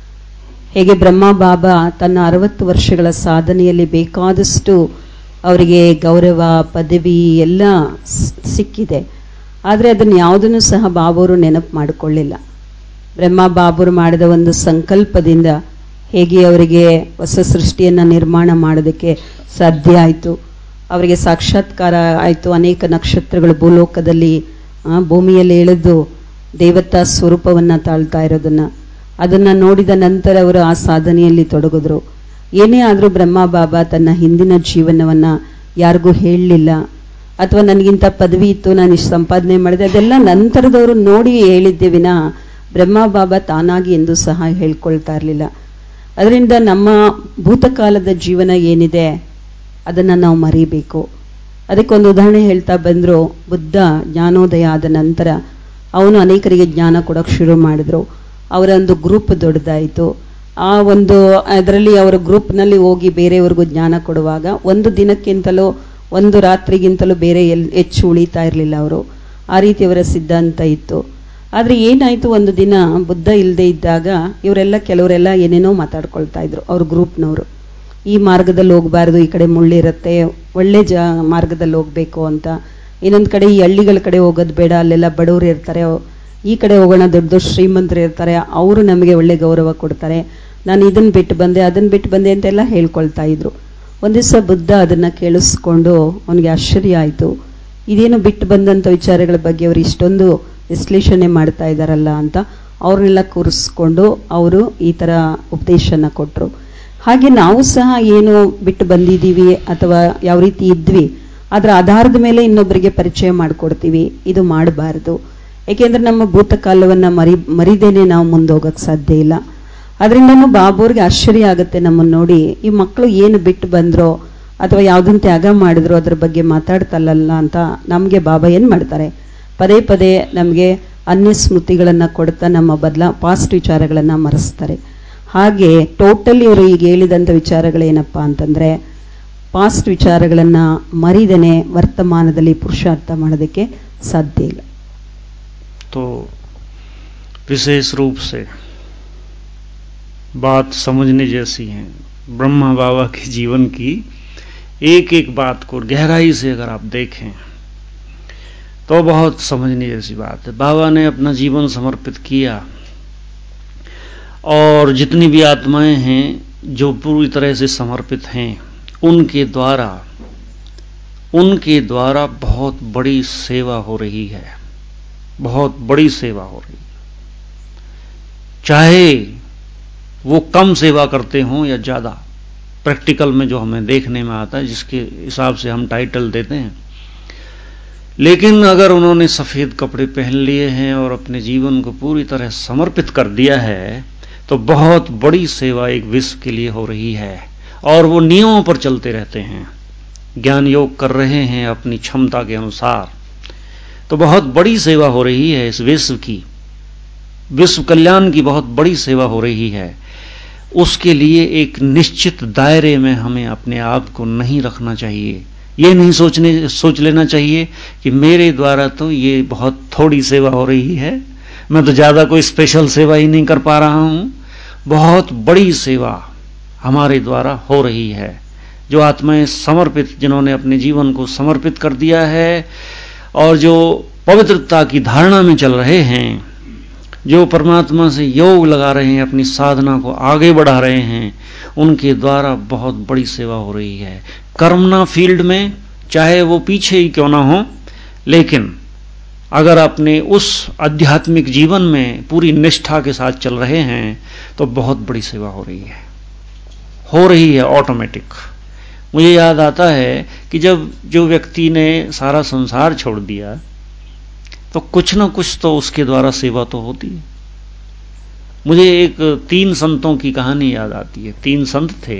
ಹೇಗೆ ಬ್ರಹ್ಮ ಬಾಬಾ ತನ್ನ ಅರವತ್ತು ವರ್ಷಗಳ ಸಾಧನೆಯಲ್ಲಿ ಬೇಕಾದಷ್ಟು ಅವರಿಗೆ ಗೌರವ ಪದವಿ ಎಲ್ಲ ಸಿಕ್ಕಿದೆ, ಆದರೆ ಅದನ್ನು ಯಾವುದನ್ನು ಸಹ ಬಾಬವರು ನೆನಪು ಮಾಡಿಕೊಳ್ಳಿಲ್ಲ. ಬ್ರಹ್ಮ ಬಾಬರು ಮಾಡಿದ ಒಂದು ಸಂಕಲ್ಪದಿಂದ ಹೇಗೆ ಅವರಿಗೆ ಹೊಸ ಸೃಷ್ಟಿಯನ್ನು ನಿರ್ಮಾಣ ಮಾಡೋದಕ್ಕೆ ಸಾಧ್ಯ ಆಯಿತು, ಅವರಿಗೆ ಸಾಕ್ಷಾತ್ಕಾರ ಆಯಿತು. ಅನೇಕ ನಕ್ಷತ್ರಗಳು ಭೂಲೋಕದಲ್ಲಿ ಭೂಮಿಯಲ್ಲಿ ಇಳಿದು ದೇವತಾ ಸ್ವರೂಪವನ್ನು ತಾಳ್ತಾ ಇರೋದನ್ನ ಅದನ್ನು ನೋಡಿದ ನಂತರ ಅವರು ಆ ಸಾಧನೆಯಲ್ಲಿ ತೊಡಗಿದ್ರು. ಏನೇ ಆದರೂ ಬ್ರಹ್ಮ ಬಾಬಾ ತನ್ನ ಹಿಂದಿನ ಜೀವನವನ್ನ ಯಾರಿಗೂ ಹೇಳಲಿಲ್ಲ, ಅಥವಾ ನನಗಿಂತ ಪದವಿ ಇತ್ತು ನಾನು ಇಷ್ಟು ಸಂಪಾದನೆ ಮಾಡಿದೆ ಅದೆಲ್ಲ ನಂತರದವರು ನೋಡಿ ಹೇಳಿದ್ದೆ ವಿನಃ ಬ್ರಹ್ಮ ಬಾಬಾ ತಾನಾಗಿ ಎಂದೂ ಸಹ ಹೇಳ್ಕೊಳ್ತಾ ಇರಲಿಲ್ಲ. ಅದರಿಂದ ನಮ್ಮ ಭೂತಕಾಲದ ಜೀವನ ಏನಿದೆ ಅದನ್ನು ನಾವು ಮರಿಬೇಕು. ಅದಕ್ಕೊಂದು ಉದಾಹರಣೆ ಹೇಳ್ತಾ ಬಂದರು. ಬುದ್ಧ ಜ್ಞಾನೋದಯ ಆದ ನಂತರ ಅವನು ಅನೇಕರಿಗೆ ಜ್ಞಾನ ಕೊಡೋಕೆ ಶುರು ಮಾಡಿದ್ರು. ಅವರ ಒಂದು ಗ್ರೂಪ್ ದೊಡ್ಡದಾಯಿತು. ಆ ಒಂದು ಅದರಲ್ಲಿ ಅವರ ಗ್ರೂಪ್ನಲ್ಲಿ ಹೋಗಿ ಬೇರೆಯವ್ರಿಗೂ ಜ್ಞಾನ ಕೊಡುವಾಗ ಒಂದು ದಿನಕ್ಕಿಂತಲೂ ಒಂದು ರಾತ್ರಿಗಿಂತಲೂ ಬೇರೆ ಎಲ್ ಹೆಚ್ಚು ಉಳಿತಾ ಇರಲಿಲ್ಲ ಅವರು. ಆ ರೀತಿ ಅವರ ಸಿದ್ಧಾಂತ ಇತ್ತು. ಆದರೆ ಏನಾಯಿತು, ಒಂದು ದಿನ ಬುದ್ಧ ಇಲ್ಲದೆ ಇದ್ದಾಗ ಇವರೆಲ್ಲ ಕೆಲವರೆಲ್ಲ ಏನೇನೋ ಮಾತಾಡ್ಕೊಳ್ತಾ ಇದ್ರು ಅವ್ರ ಗ್ರೂಪ್ನವರು. ಈ ಮಾರ್ಗದಲ್ಲಿ ಹೋಗಬಾರ್ದು, ಈ ಕಡೆ ಮುಳ್ಳಿರುತ್ತೆ, ಒಳ್ಳೆ ಜ ಮಾರ್ಗದಲ್ಲಿ ಹೋಗಬೇಕು ಅಂತ. ಇನ್ನೊಂದು ಕಡೆ ಈ ಹಳ್ಳಿಗಳ ಕಡೆ ಹೋಗೋದು ಬೇಡ, ಅಲ್ಲೆಲ್ಲ ಬಡವರು ಇರ್ತಾರೆ, ಈ ಕಡೆ ಹೋಗೋಣ, ದೊಡ್ಡ ದೊಡ್ಡ ಶ್ರೀಮಂತರು ಇರ್ತಾರೆ, ಅವರು ನಮಗೆ ಒಳ್ಳೆ ಗೌರವ ಕೊಡ್ತಾರೆ, ನಾನು ಇದನ್ನು ಬಿಟ್ಟು ಬಂದೆ ಅದನ್ನು ಬಿಟ್ಟು ಬಂದೆ ಅಂತೆಲ್ಲ ಹೇಳ್ಕೊಳ್ತಾ ಇದ್ರು. ಒಂದು ದಿವಸ ಬುದ್ಧ ಅದನ್ನು ಕೇಳಿಸ್ಕೊಂಡು ಅವನಿಗೆ ಆಶ್ಚರ್ಯ ಆಯಿತು. ಇದೇನು ಬಿಟ್ಟು ಬಂದಂಥ ವಿಚಾರಗಳ ಬಗ್ಗೆ ಅವರು ಇಷ್ಟೊಂದು ವಿಶ್ಲೇಷಣೆ ಮಾಡ್ತಾ ಇದ್ದಾರಲ್ಲ ಅಂತ ಅವ್ರನ್ನೆಲ್ಲ ಕೂರಿಸ್ಕೊಂಡು ಅವರು ಈ ಥರ ಉಪದೇಶನ ಕೊಟ್ಟರು. ಹಾಗೆ ನಾವು ಸಹ ಏನು ಬಿಟ್ಟು ಬಂದಿದ್ದೀವಿ ಅಥವಾ ಯಾವ ರೀತಿ ಇದ್ವಿ ಅದರ ಆಧಾರದ ಮೇಲೆ ಇನ್ನೊಬ್ಬರಿಗೆ ಪರಿಚಯ ಮಾಡಿಕೊಡ್ತೀವಿ, ಇದು ಮಾಡಬಾರ್ದು. ಏಕೆಂದರೆ ನಮ್ಮ ಭೂತಕಾಲವನ್ನು ಮರಿ ಮರಿದೇನೆ ನಾವು ಮುಂದೋಗಕ್ಕೆ ಸಾಧ್ಯ ಇಲ್ಲ. ಅದರಿಂದನೂ ಬಾಬುವ್ರಿಗೆ ಆಶ್ಚರ್ಯ ಆಗುತ್ತೆ ನಮ್ಮನ್ನು ನೋಡಿ, ಈ ಮಕ್ಕಳು ಏನು ಬಿಟ್ಟು ಬಂದ್ರೋ ಅಥವಾ ಯಾವುದನ್ನು ತ್ಯಾಗ ಮಾಡಿದ್ರು ಅದರ ಬಗ್ಗೆ ಮಾತಾಡ್ತಲ್ಲ ಅಂತ ನಮಗೆ ಬಾಬಾ ಏನು ಮಾಡ್ತಾರೆ, ಪದೇ ಪದೇ ನಮಗೆ ಅನ್ಯ ಸ್ಮೃತಿಗಳನ್ನು ಕೊಡ್ತಾ ನಮ್ಮ ಬದಲ ಪಾಸ್ಟ್ ವಿಚಾರಗಳನ್ನು ಮರೆಸ್ತಾರೆ. ಹಾಗೆ ಟೋಟಲಿ ಇವರು ಈಗ ಹೇಳಿದಂಥ ವಿಚಾರಗಳೇನಪ್ಪ ಅಂತಂದರೆ, ಪಾಸ್ಟ್ ವಿಚಾರಗಳನ್ನು ಮರಿದೇನೆ ವರ್ತಮಾನದಲ್ಲಿ ಪುರುಷಾರ್ಥ ಮಾಡೋದಕ್ಕೆ ಸಾಧ್ಯ ಇಲ್ಲ. तो विशेष रूप से बात समझने जैसी है. ब्रह्मा बाबा के जीवन की एक एक बात को गहराई से अगर आप देखें तो बहुत समझने जैसी बात है. बाबा ने अपना जीवन समर्पित किया और जितनी भी आत्माएं हैं जो पूरी तरह से समर्पित हैं उनके द्वारा उनके द्वारा बहुत बड़ी सेवा हो रही है, बहुत बड़ी सेवा हो रही है. चाहे वो कम सेवा करते हों या ज्यादा, प्रैक्टिकल में जो हमें देखने में आता है जिसके हिसाब से हम टाइटल देते हैं. लेकिन अगर उन्होंने सफेद कपड़े पहन लिए हैं और अपने जीवन को पूरी तरह समर्पित कर दिया है तो बहुत बड़ी सेवा एक विश्व के लिए हो रही है. और वो नियमों पर चलते रहते हैं, ज्ञान योग कर रहे हैं अपनी क्षमता के अनुसार. तो बहुत बड़ी सेवा हो रही है इस विश्व की, विश्व कल्याण की बहुत बड़ी सेवा हो रही है. उसके लिए एक निश्चित दायरे में हमें अपने आप को नहीं रखना चाहिए. ये नहीं सोचने सोच लेना चाहिए कि मेरे द्वारा तो ये बहुत थोड़ी सेवा हो रही है, मैं तो ज्यादा कोई स्पेशल सेवा ही नहीं कर पा रहा हूं. बहुत बड़ी सेवा हमारे द्वारा हो रही है. जो आत्माएं समर्पित, जिन्होंने अपने जीवन को समर्पित कर दिया है और जो पवित्रता की धारणा में चल रहे हैं, जो परमात्मा से योग लगा रहे हैं, अपनी साधना को आगे बढ़ा रहे हैं, उनके द्वारा बहुत बड़ी सेवा हो रही है. कर्मना फील्ड में चाहे वो पीछे ही क्यों ना हो, लेकिन अगर अपने उस आध्यात्मिक जीवन में पूरी निष्ठा के साथ चल रहे हैं तो बहुत बड़ी सेवा हो रही है, हो रही है ऑटोमेटिक. मुझे याद आता है कि जब जो व्यक्ति ने सारा संसार छोड़ दिया तो कुछ ना कुछ तो उसके द्वारा सेवा तो होती है. मुझे एक तीन संतों की कहानी याद आती है. तीन संत थे,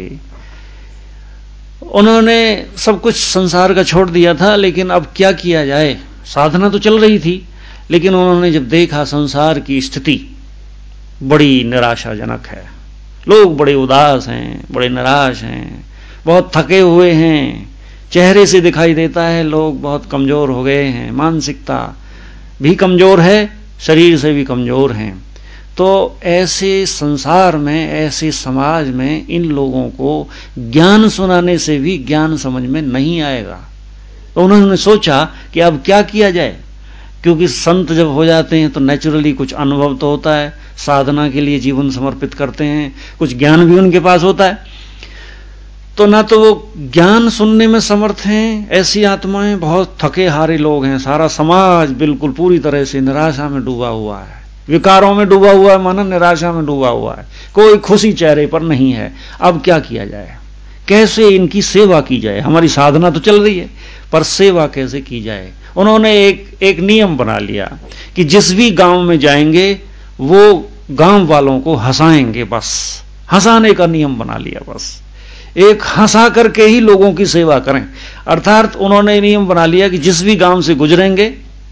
उन्होंने सब कुछ संसार का छोड़ दिया था, लेकिन अब क्या किया जाए, साधना तो चल रही थी, लेकिन उन्होंने जब देखा संसार की स्थिति बड़ी निराशाजनक है, लोग बड़े उदास हैं, बड़े निराश हैं, बहुत थके हुए हैं, चेहरे से दिखाई देता है लोग बहुत कमजोर हो गए हैं, मानसिकता भी कमजोर है, शरीर से भी कमजोर हैं. तो ऐसे संसार में, ऐसे समाज में इन लोगों को ज्ञान सुनाने से भी ज्ञान समझ में नहीं आएगा. तो उन्होंने सोचा कि अब क्या किया जाए, क्योंकि संत जब हो जाते हैं तो नेचुरली कुछ अनुभव तो होता है, साधना के लिए जीवन समर्पित करते हैं, कुछ ज्ञान भी उनके पास होता है. तो ना तो वो ज्ञान सुनने में समर्थ हैं, ऐसी आत्माएं, बहुत थके हारे लोग हैं, सारा समाज बिल्कुल पूरी तरह से निराशा में डूबा हुआ है, विकारों में डूबा हुआ है, मानो निराशा में डूबा हुआ है, कोई खुशी चेहरे पर नहीं है. अब क्या किया जाए, कैसे इनकी सेवा की जाए. हमारी साधना तो चल रही है पर सेवा कैसे की जाए. उन्होंने एक एक नियम बना लिया कि जिस भी गांव में जाएंगे वो गांव वालों को हंसाएंगे, बस हंसाने का नियम बना लिया. बस एक हंसा करके ही लोगों की सेवा करें. अर्थात उन्होंने नियम बना लिया कि जिस भी गांव से गुजरेंगे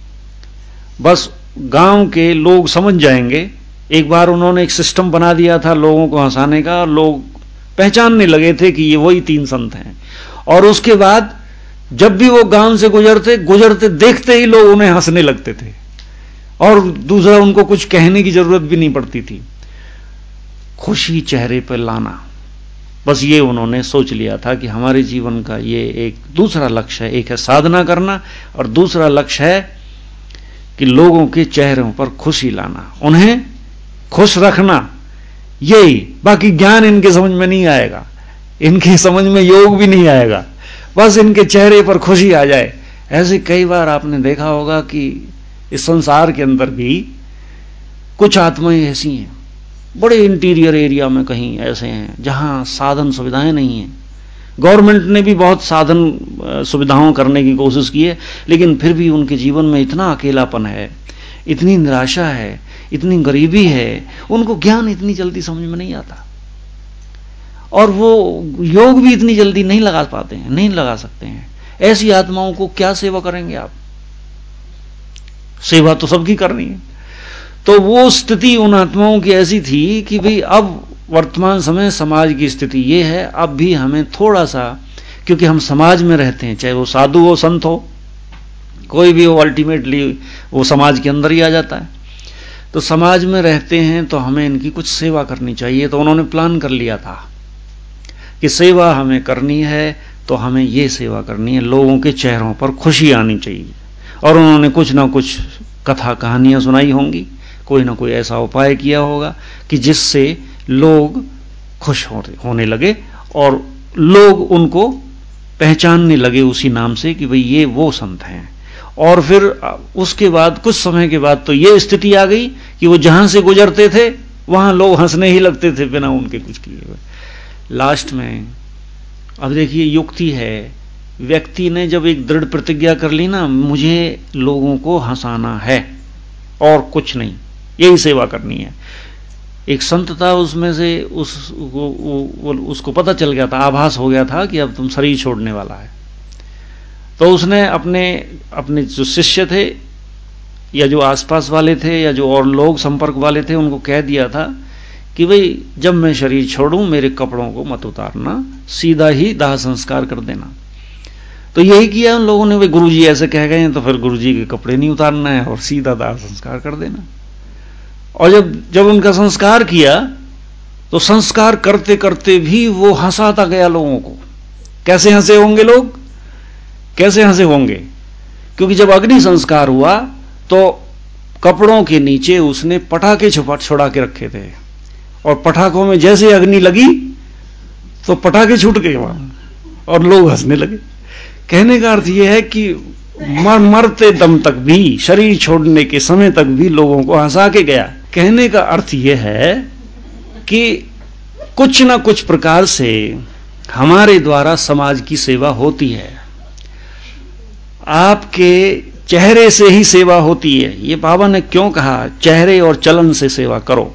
बस गांव के लोग समझ जाएंगे. एक बार उन्होंने एक सिस्टम बना दिया था लोगों को हंसाने का, लोग पहचानने लगे थे कि ये वही तीन संत हैं. और उसके बाद जब भी वो गांव से गुजरते गुजरते देखते ही लोग उन्हें हंसने लगते थे. और दूसरा, उनको कुछ कहने की जरूरत भी नहीं पड़ती थी। खुशी चेहरे पर लाना, बस ये उन्होंने सोच लिया था कि हमारे जीवन का ये एक दूसरा लक्ष्य है। एक है साधना करना और दूसरा लक्ष्य है कि लोगों के चेहरों पर खुशी लाना, उन्हें खुश रखना। यही, बाकी ज्ञान इनके समझ में नहीं आएगा, इनके समझ में योग भी नहीं आएगा, बस इनके चेहरे पर खुशी आ जाए। ऐसे कई बार आपने देखा होगा कि इस संसार के अंदर भी कुछ आत्माएं ऐसी हैं, बड़े इंटीरियर एरिया में कहीं ऐसे हैं जहां साधन सुविधाएं नहीं हैं। गवर्नमेंट ने भी बहुत साधन सुविधाओं करने की कोशिश की है, लेकिन फिर भी उनके जीवन में इतना अकेलापन है, इतनी निराशा है, इतनी गरीबी है, उनको ज्ञान इतनी जल्दी समझ में नहीं आता और वो योग भी इतनी जल्दी नहीं लगा पाते हैं, नहीं लगा सकते हैं। ऐसी आत्माओं को क्या सेवा करेंगे आप? सेवा तो सबकी करनी है। तो वो स्थिति उन आत्माओं की ऐसी थी कि भाई अब वर्तमान समय समाज की स्थिति ये है, अब भी हमें थोड़ा सा, क्योंकि हम समाज में रहते हैं, चाहे वो साधु हो, संत हो, कोई भी हो, अल्टीमेटली वो समाज के अंदर ही आ जाता है। तो समाज में रहते हैं तो हमें इनकी कुछ सेवा करनी चाहिए। तो उन्होंने प्लान कर लिया था कि सेवा हमें करनी है तो हमें ये सेवा करनी है, लोगों के चेहरों पर खुशी आनी चाहिए। और उन्होंने कुछ ना कुछ कथा कहानियां सुनाई होंगी, कोई ना कोई ऐसा उपाय किया होगा कि जिससे लोग खुश होने लगे और लोग उनको पहचानने लगे उसी नाम से कि भाई ये वो संत हैं। और फिर उसके बाद कुछ समय के बाद तो ये स्थिति आ गई कि वो जहां से गुजरते थे वहां लोग हंसने ही लगते थे बिना उनके कुछ किए हुए। लास्ट में अब देखिए युक्ति है, व्यक्ति ने जब एक दृढ़ प्रतिज्ञा कर ली ना, मुझे लोगों को हंसाना है और कुछ नहीं, यही सेवा करनी है। एक संत था, उसमें से उस वो, वो, उसको पता चल गया था, आभास हो गया था कि अब तुम शरीर छोड़ने वाला है। तो उसने अपने अपने जो शिष्य थे या जो आसपास वाले थे या जो और लोग संपर्क वाले थे उनको कह दिया था कि भाई जब मैं शरीर छोड़ूं मेरे कपड़ों को मत उतारना, सीधा ही दाह संस्कार कर देना। तो यही किया उन लोगों ने, भाई गुरुजी ऐसे कह गए हैं तो फिर गुरुजी के कपड़े नहीं उतारना है और सीधा दाह संस्कार कर देना। और जब जब उनका संस्कार किया तो संस्कार करते करते भी वो हंसाता गया लोगों को। कैसे हंसे होंगे लोग, कैसे हंसे होंगे? क्योंकि जब अग्नि संस्कार हुआ तो कपड़ों के नीचे उसने पटाखे छुपा छुड़ा के रखे थे और पटाखों में जैसे अग्नि लगी तो पटाखे छूट गए वहां और लोग हंसने लगे। कहने का अर्थ यह है कि मर मरते दम तक भी, शरीर छोड़ने के समय तक भी लोगों को हंसा के गया। कहने का अर्थ यह है कि कुछ ना कुछ प्रकार से हमारे द्वारा समाज की सेवा होती है। आपके चेहरे से ही सेवा होती है। ये बाबा ने क्यों कहा चेहरे और चलन से सेवा करो?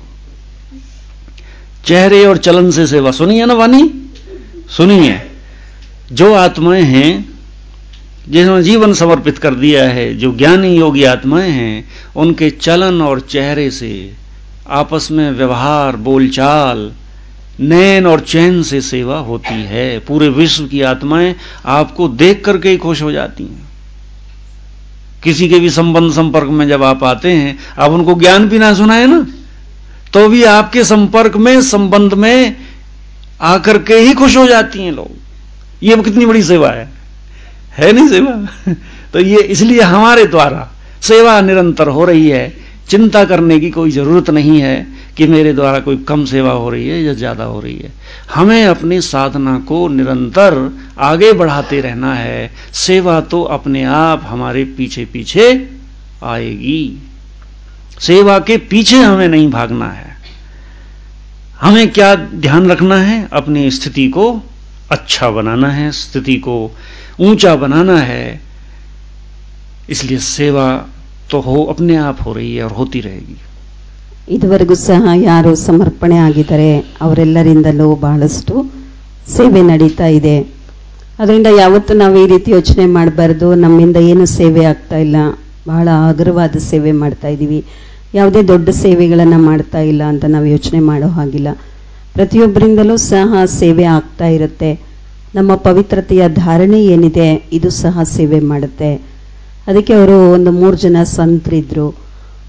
चेहरे और चलन से सेवा सुनी है ना वाणी? सुनी है। जो आत्माएं हैं जिन्होंने जीवन समर्पित कर दिया है, जो ज्ञानी योगी आत्माएं हैं, उनके चलन और चेहरे से, आपस में व्यवहार, बोलचाल, नैन और चैन से सेवा होती है। पूरे विश्व की आत्माएं आपको देख करके ही खुश हो जाती हैं। किसी के भी संबंध संपर्क में जब आप आते हैं, आप उनको ज्ञान भी ना सुनाए ना, तो भी आपके संपर्क में, संबंध में आकर के ही खुश हो जाती हैं लोग। ये कितनी बड़ी सेवा है, है नहीं सेवा? तो ये इसलिए हमारे द्वारा सेवा निरंतर हो रही है। चिंता करने की कोई जरूरत नहीं है कि मेरे द्वारा कोई कम सेवा हो रही है या ज्यादा हो रही है। हमें अपनी साधना को निरंतर आगे बढ़ाते रहना है। सेवा तो अपने आप हमारे पीछे पीछे आएगी। सेवा के पीछे हमें नहीं भागना है। हमें क्या ध्यान रखना है? अपनी स्थिति को अच्छा बनाना है, स्थिति को ऊंचा बनाना है। इसलिए सेवा तो हो अपने आप हो रही है और होती रहेगी। ಇದುವರೆಗೂ ಸಹ ಯಾರು ಸಮರ್ಪಣೆ ಆಗಿದ್ದಾರೆ ಅವರೆಲ್ಲರಿಂದಲೂ ಬಹಳಷ್ಟು ಸೇವೆ ನಡೀತಾ ಇದೆ. ಅದರಿಂದ ಯಾವತ್ತೂ ನಾವು ಈ ರೀತಿ ಯೋಚನೆ ಮಾಡಬಾರ್ದು, ನಮ್ಮಿಂದ ಏನು ಸೇವೆ ಆಗ್ತಾ ಇಲ್ಲ, ಬಹಳ ಹಗುರವಾದ ಸೇವೆ ಮಾಡ್ತಾ ಇದ್ದೀವಿ, ಯಾವುದೇ ದೊಡ್ಡ ಸೇವೆಗಳನ್ನು ಮಾಡ್ತಾ ಇಲ್ಲ ಅಂತ ನಾವು ಯೋಚನೆ ಮಾಡೋ ಹಾಗಿಲ್ಲ. ಪ್ರತಿಯೊಬ್ಬರಿಂದಲೂ ಸಹ ಸೇವೆ ಆಗ್ತಾ ಇರುತ್ತೆ. ನಮ್ಮ ಪವಿತ್ರತೆಯ ಧಾರಣೆ ಏನಿದೆ ಇದು ಸಹ ಸೇವೆ ಮಾಡುತ್ತೆ. ಅದಕ್ಕೆ ಅವರು ಒಂದು ಮೂರು ಜನ ಸಂತರಿದ್ರು.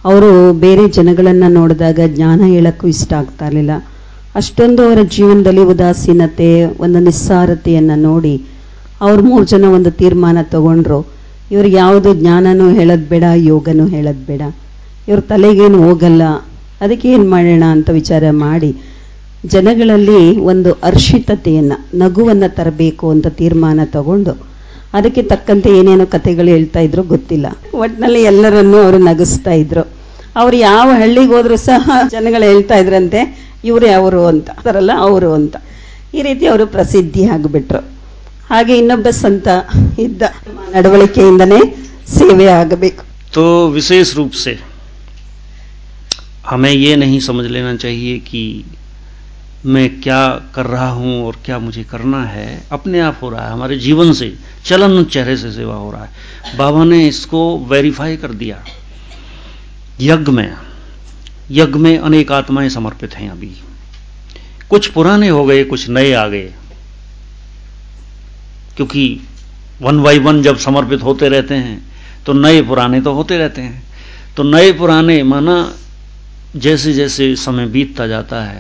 ಅವರು ಬೇರೆ ಜನಗಳನ್ನ ನೋಡಿದಾಗ ಜ್ಞಾನ ಹೇಳಕ್ಕೂ ಇಷ್ಟ ಆಗ್ತಾ ಇರಲಿಲ್ಲ. ಅಷ್ಟೊಂದು ಅವರ ಜೀವನದಲ್ಲಿ ಉದಾಸೀನತೆ, ಒಂದು ನಿಸ್ಸಾರತೆಯನ್ನ ನೋಡಿ ಅವ್ರು ಮೂರು ಜನ ಒಂದು ತೀರ್ಮಾನ ತಗೊಂಡ್ರು, ಇವ್ರಿಗೆ ಯಾವುದು ಜ್ಞಾನನೂ ಹೇಳೋದ್ ಬೇಡ, ಯೋಗನೂ ಹೇಳೋದ್ ಬೇಡ, ಇವ್ರ ತಲೆಗೇನು ಹೋಗಲ್ಲ, ಅದಕ್ಕೆ ಏನು ಮಾಡೋಣ ಅಂತ ವಿಚಾರ ಮಾಡಿ ಜನಗಳಲ್ಲಿ ಒಂದು ಹರ್ಷಿತತೆಯನ್ನ, ನಗುವನ್ನ ತರಬೇಕು ಅಂತ ತೀರ್ಮಾನ ತಗೊಂಡು ಅದಕ್ಕೆ ತಕ್ಕಂತೆ ಏನೇನೋ ಕಥೆಗಳು ಹೇಳ್ತಾ ಇದ್ರು ಗೊತ್ತಿಲ್ಲ, ಒಟ್ಟಿನಲ್ಲಿ ಎಲ್ಲರನ್ನೂ ಅವರು ನಗಿಸ್ತಾ ಇದ್ರು. ಅವ್ರು ಯಾವ ಹಳ್ಳಿಗೆ ಹೋದ್ರು ಸಹ ಜನಗಳು ಹೇಳ್ತಾ ಇದ್ರಂತೆ ಇವರೇ ಅವರು ಅಂತ, ಅದರಲ್ಲ ಅವರು ಅಂತ. ಈ ರೀತಿ ಅವರು ಪ್ರಸಿದ್ಧಿ ಆಗಿಬಿಟ್ರು. ಹಾಗೆ ಇನ್ನೊಬ್ಬ ಸಂತ ಇದ್ದ, ನಡವಳಿಕೆಯಿಂದನೇ ಸೇವೆ ಆಗಬೇಕು. तो विशेष रूप से हमें ये नहीं समझ लेना चाहिए कि मैं क्या कर रहा हूं और क्या मुझे करना है, अपने आप हो रहा है, हमारे जीवन से, चलन चेहरे से सेवा हो रहा है. बाबा ने इसको वेरीफाई कर दिया. यज्ञ में यज्ञ में अनेक आत्माएं समर्पित हैं. अभी कुछ पुराने हो गए, कुछ नए आ गए, क्योंकि वन बाई वन जब समर्पित होते रहते हैं तो नए पुराने तो होते रहते हैं. तो नए पुराने माना जैसे जैसे समय बीतता जाता है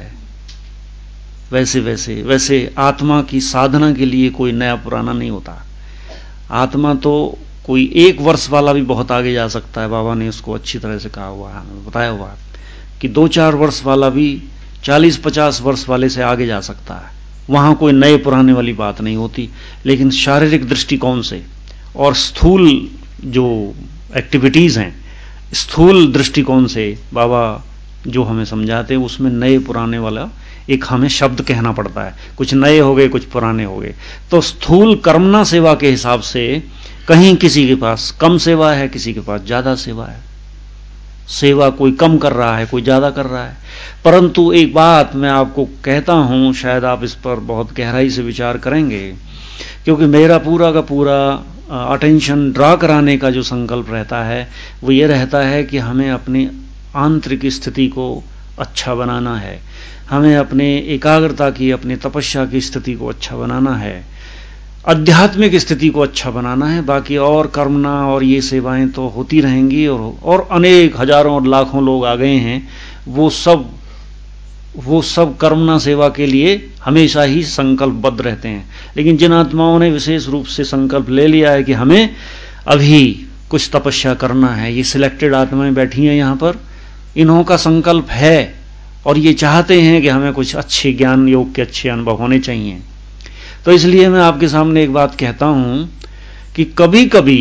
वैसे वैसे वैसे आत्मा की साधना के लिए कोई नया पुराना नहीं होता. आत्मा तो कोई एक वर्ष वाला भी बहुत आगे जा सकता है. बाबा ने उसको अच्छी तरह से कहा हुआ है, बताया हुआ है कि दो चार वर्ष वाला भी चालीस पचास वर्ष वाले से आगे जा सकता है. वहां कोई नए पुराने वाली बात नहीं होती. लेकिन शारीरिक दृष्टिकोण से और स्थूल जो एक्टिविटीज हैं, स्थूल दृष्टिकोण से बाबा जो हमें समझाते हैं उसमें नए पुराने वाला एक हमें शब्द कहना पड़ता है. कुछ नए हो गए, कुछ पुराने हो गए. तो स्थूल कर्मना सेवा के हिसाब से कहीं किसी के पास कम सेवा है, किसी के पास ज्यादा सेवा है. सेवा कोई कम कर रहा है, कोई ज्यादा कर रहा है. परंतु एक बात मैं आपको कहता हूं, शायद आप इस पर बहुत गहराई से विचार करेंगे, क्योंकि मेरा पूरा का पूरा अटेंशन ड्रा कराने का जो संकल्प रहता है वो ये रहता है कि हमें अपनी आंतरिक स्थिति को अच्छा बनाना है, हमें अपने एकाग्रता की, अपनी तपस्या की स्थिति को अच्छा बनाना है, आध्यात्मिक स्थिति को अच्छा बनाना है. बाकी और कर्मना और ये सेवाएं तो होती रहेंगी, और और अनेक हजारों और लाखों लोग आ गए हैं, वो सब वो सब कर्मना सेवा के लिए हमेशा ही संकल्पबद्ध रहते हैं. लेकिन जिन आत्माओं ने विशेष रूप से संकल्प ले लिया है कि हमें अभी कुछ तपस्या करना है, ये सिलेक्टेड आत्माएं बैठी हैं यहां पर, इन्हों का संकल्प है और ये चाहते हैं कि हमें कुछ अच्छे ज्ञान योग के अच्छे अनुभव होने चाहिए. तो इसलिए मैं आपके सामने एक बात कहता हूं कि कभी कभी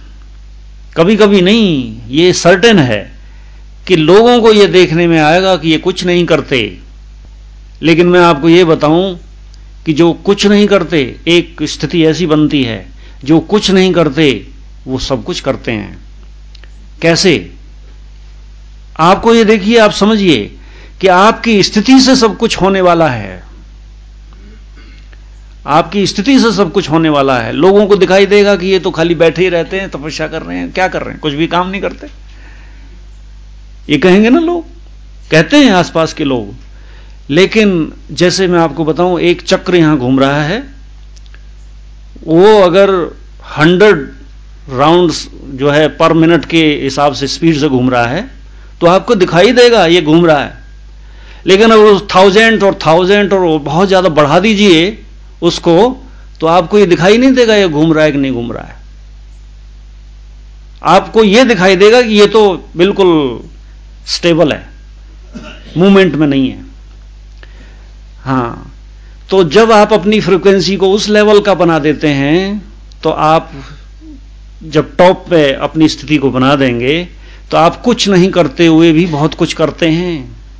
कभी कभी नहीं, ये सर्टेन है कि लोगों को ये देखने में आएगा कि ये कुछ नहीं करते. लेकिन मैं आपको ये बताऊं कि जो कुछ नहीं करते, एक स्थिति ऐसी बनती है, जो कुछ नहीं करते वो सब कुछ करते हैं. कैसे? आपको ये देखिए, आप समझिए कि आपकी स्थिति से सब कुछ होने वाला है. आपकी स्थिति से सब कुछ होने वाला है. लोगों को दिखाई देगा कि ये तो खाली बैठे ही रहते हैं, तपस्या कर रहे हैं, क्या कर रहे हैं, कुछ भी काम नहीं करते. ये कहेंगे ना, लोग कहते हैं आसपास के लोग. लेकिन जैसे मैं आपको बताऊं, एक चक्र यहां घूम रहा है, वो अगर हंड्रेड राउंड्स जो है पर मिनट के हिसाब से स्पीड से घूम रहा है तो आपको दिखाई देगा ये घूम रहा है. लेकिन अगर थाउजेंड और थाउजेंड और बहुत ज्यादा बढ़ा दीजिए उसको, तो आपको ये दिखाई नहीं देगा ये घूम रहा है कि नहीं घूम रहा है. आपको ये दिखाई देगा कि ये तो बिल्कुल स्टेबल है, मूवमेंट में नहीं है. हाँ, तो जब आप अपनी फ्रीक्वेंसी को उस लेवल का बना देते हैं, तो आप जब टॉप पे अपनी स्थिति को बना देंगे तो आप कुछ नहीं करते हुए भी बहुत कुछ करते हैं.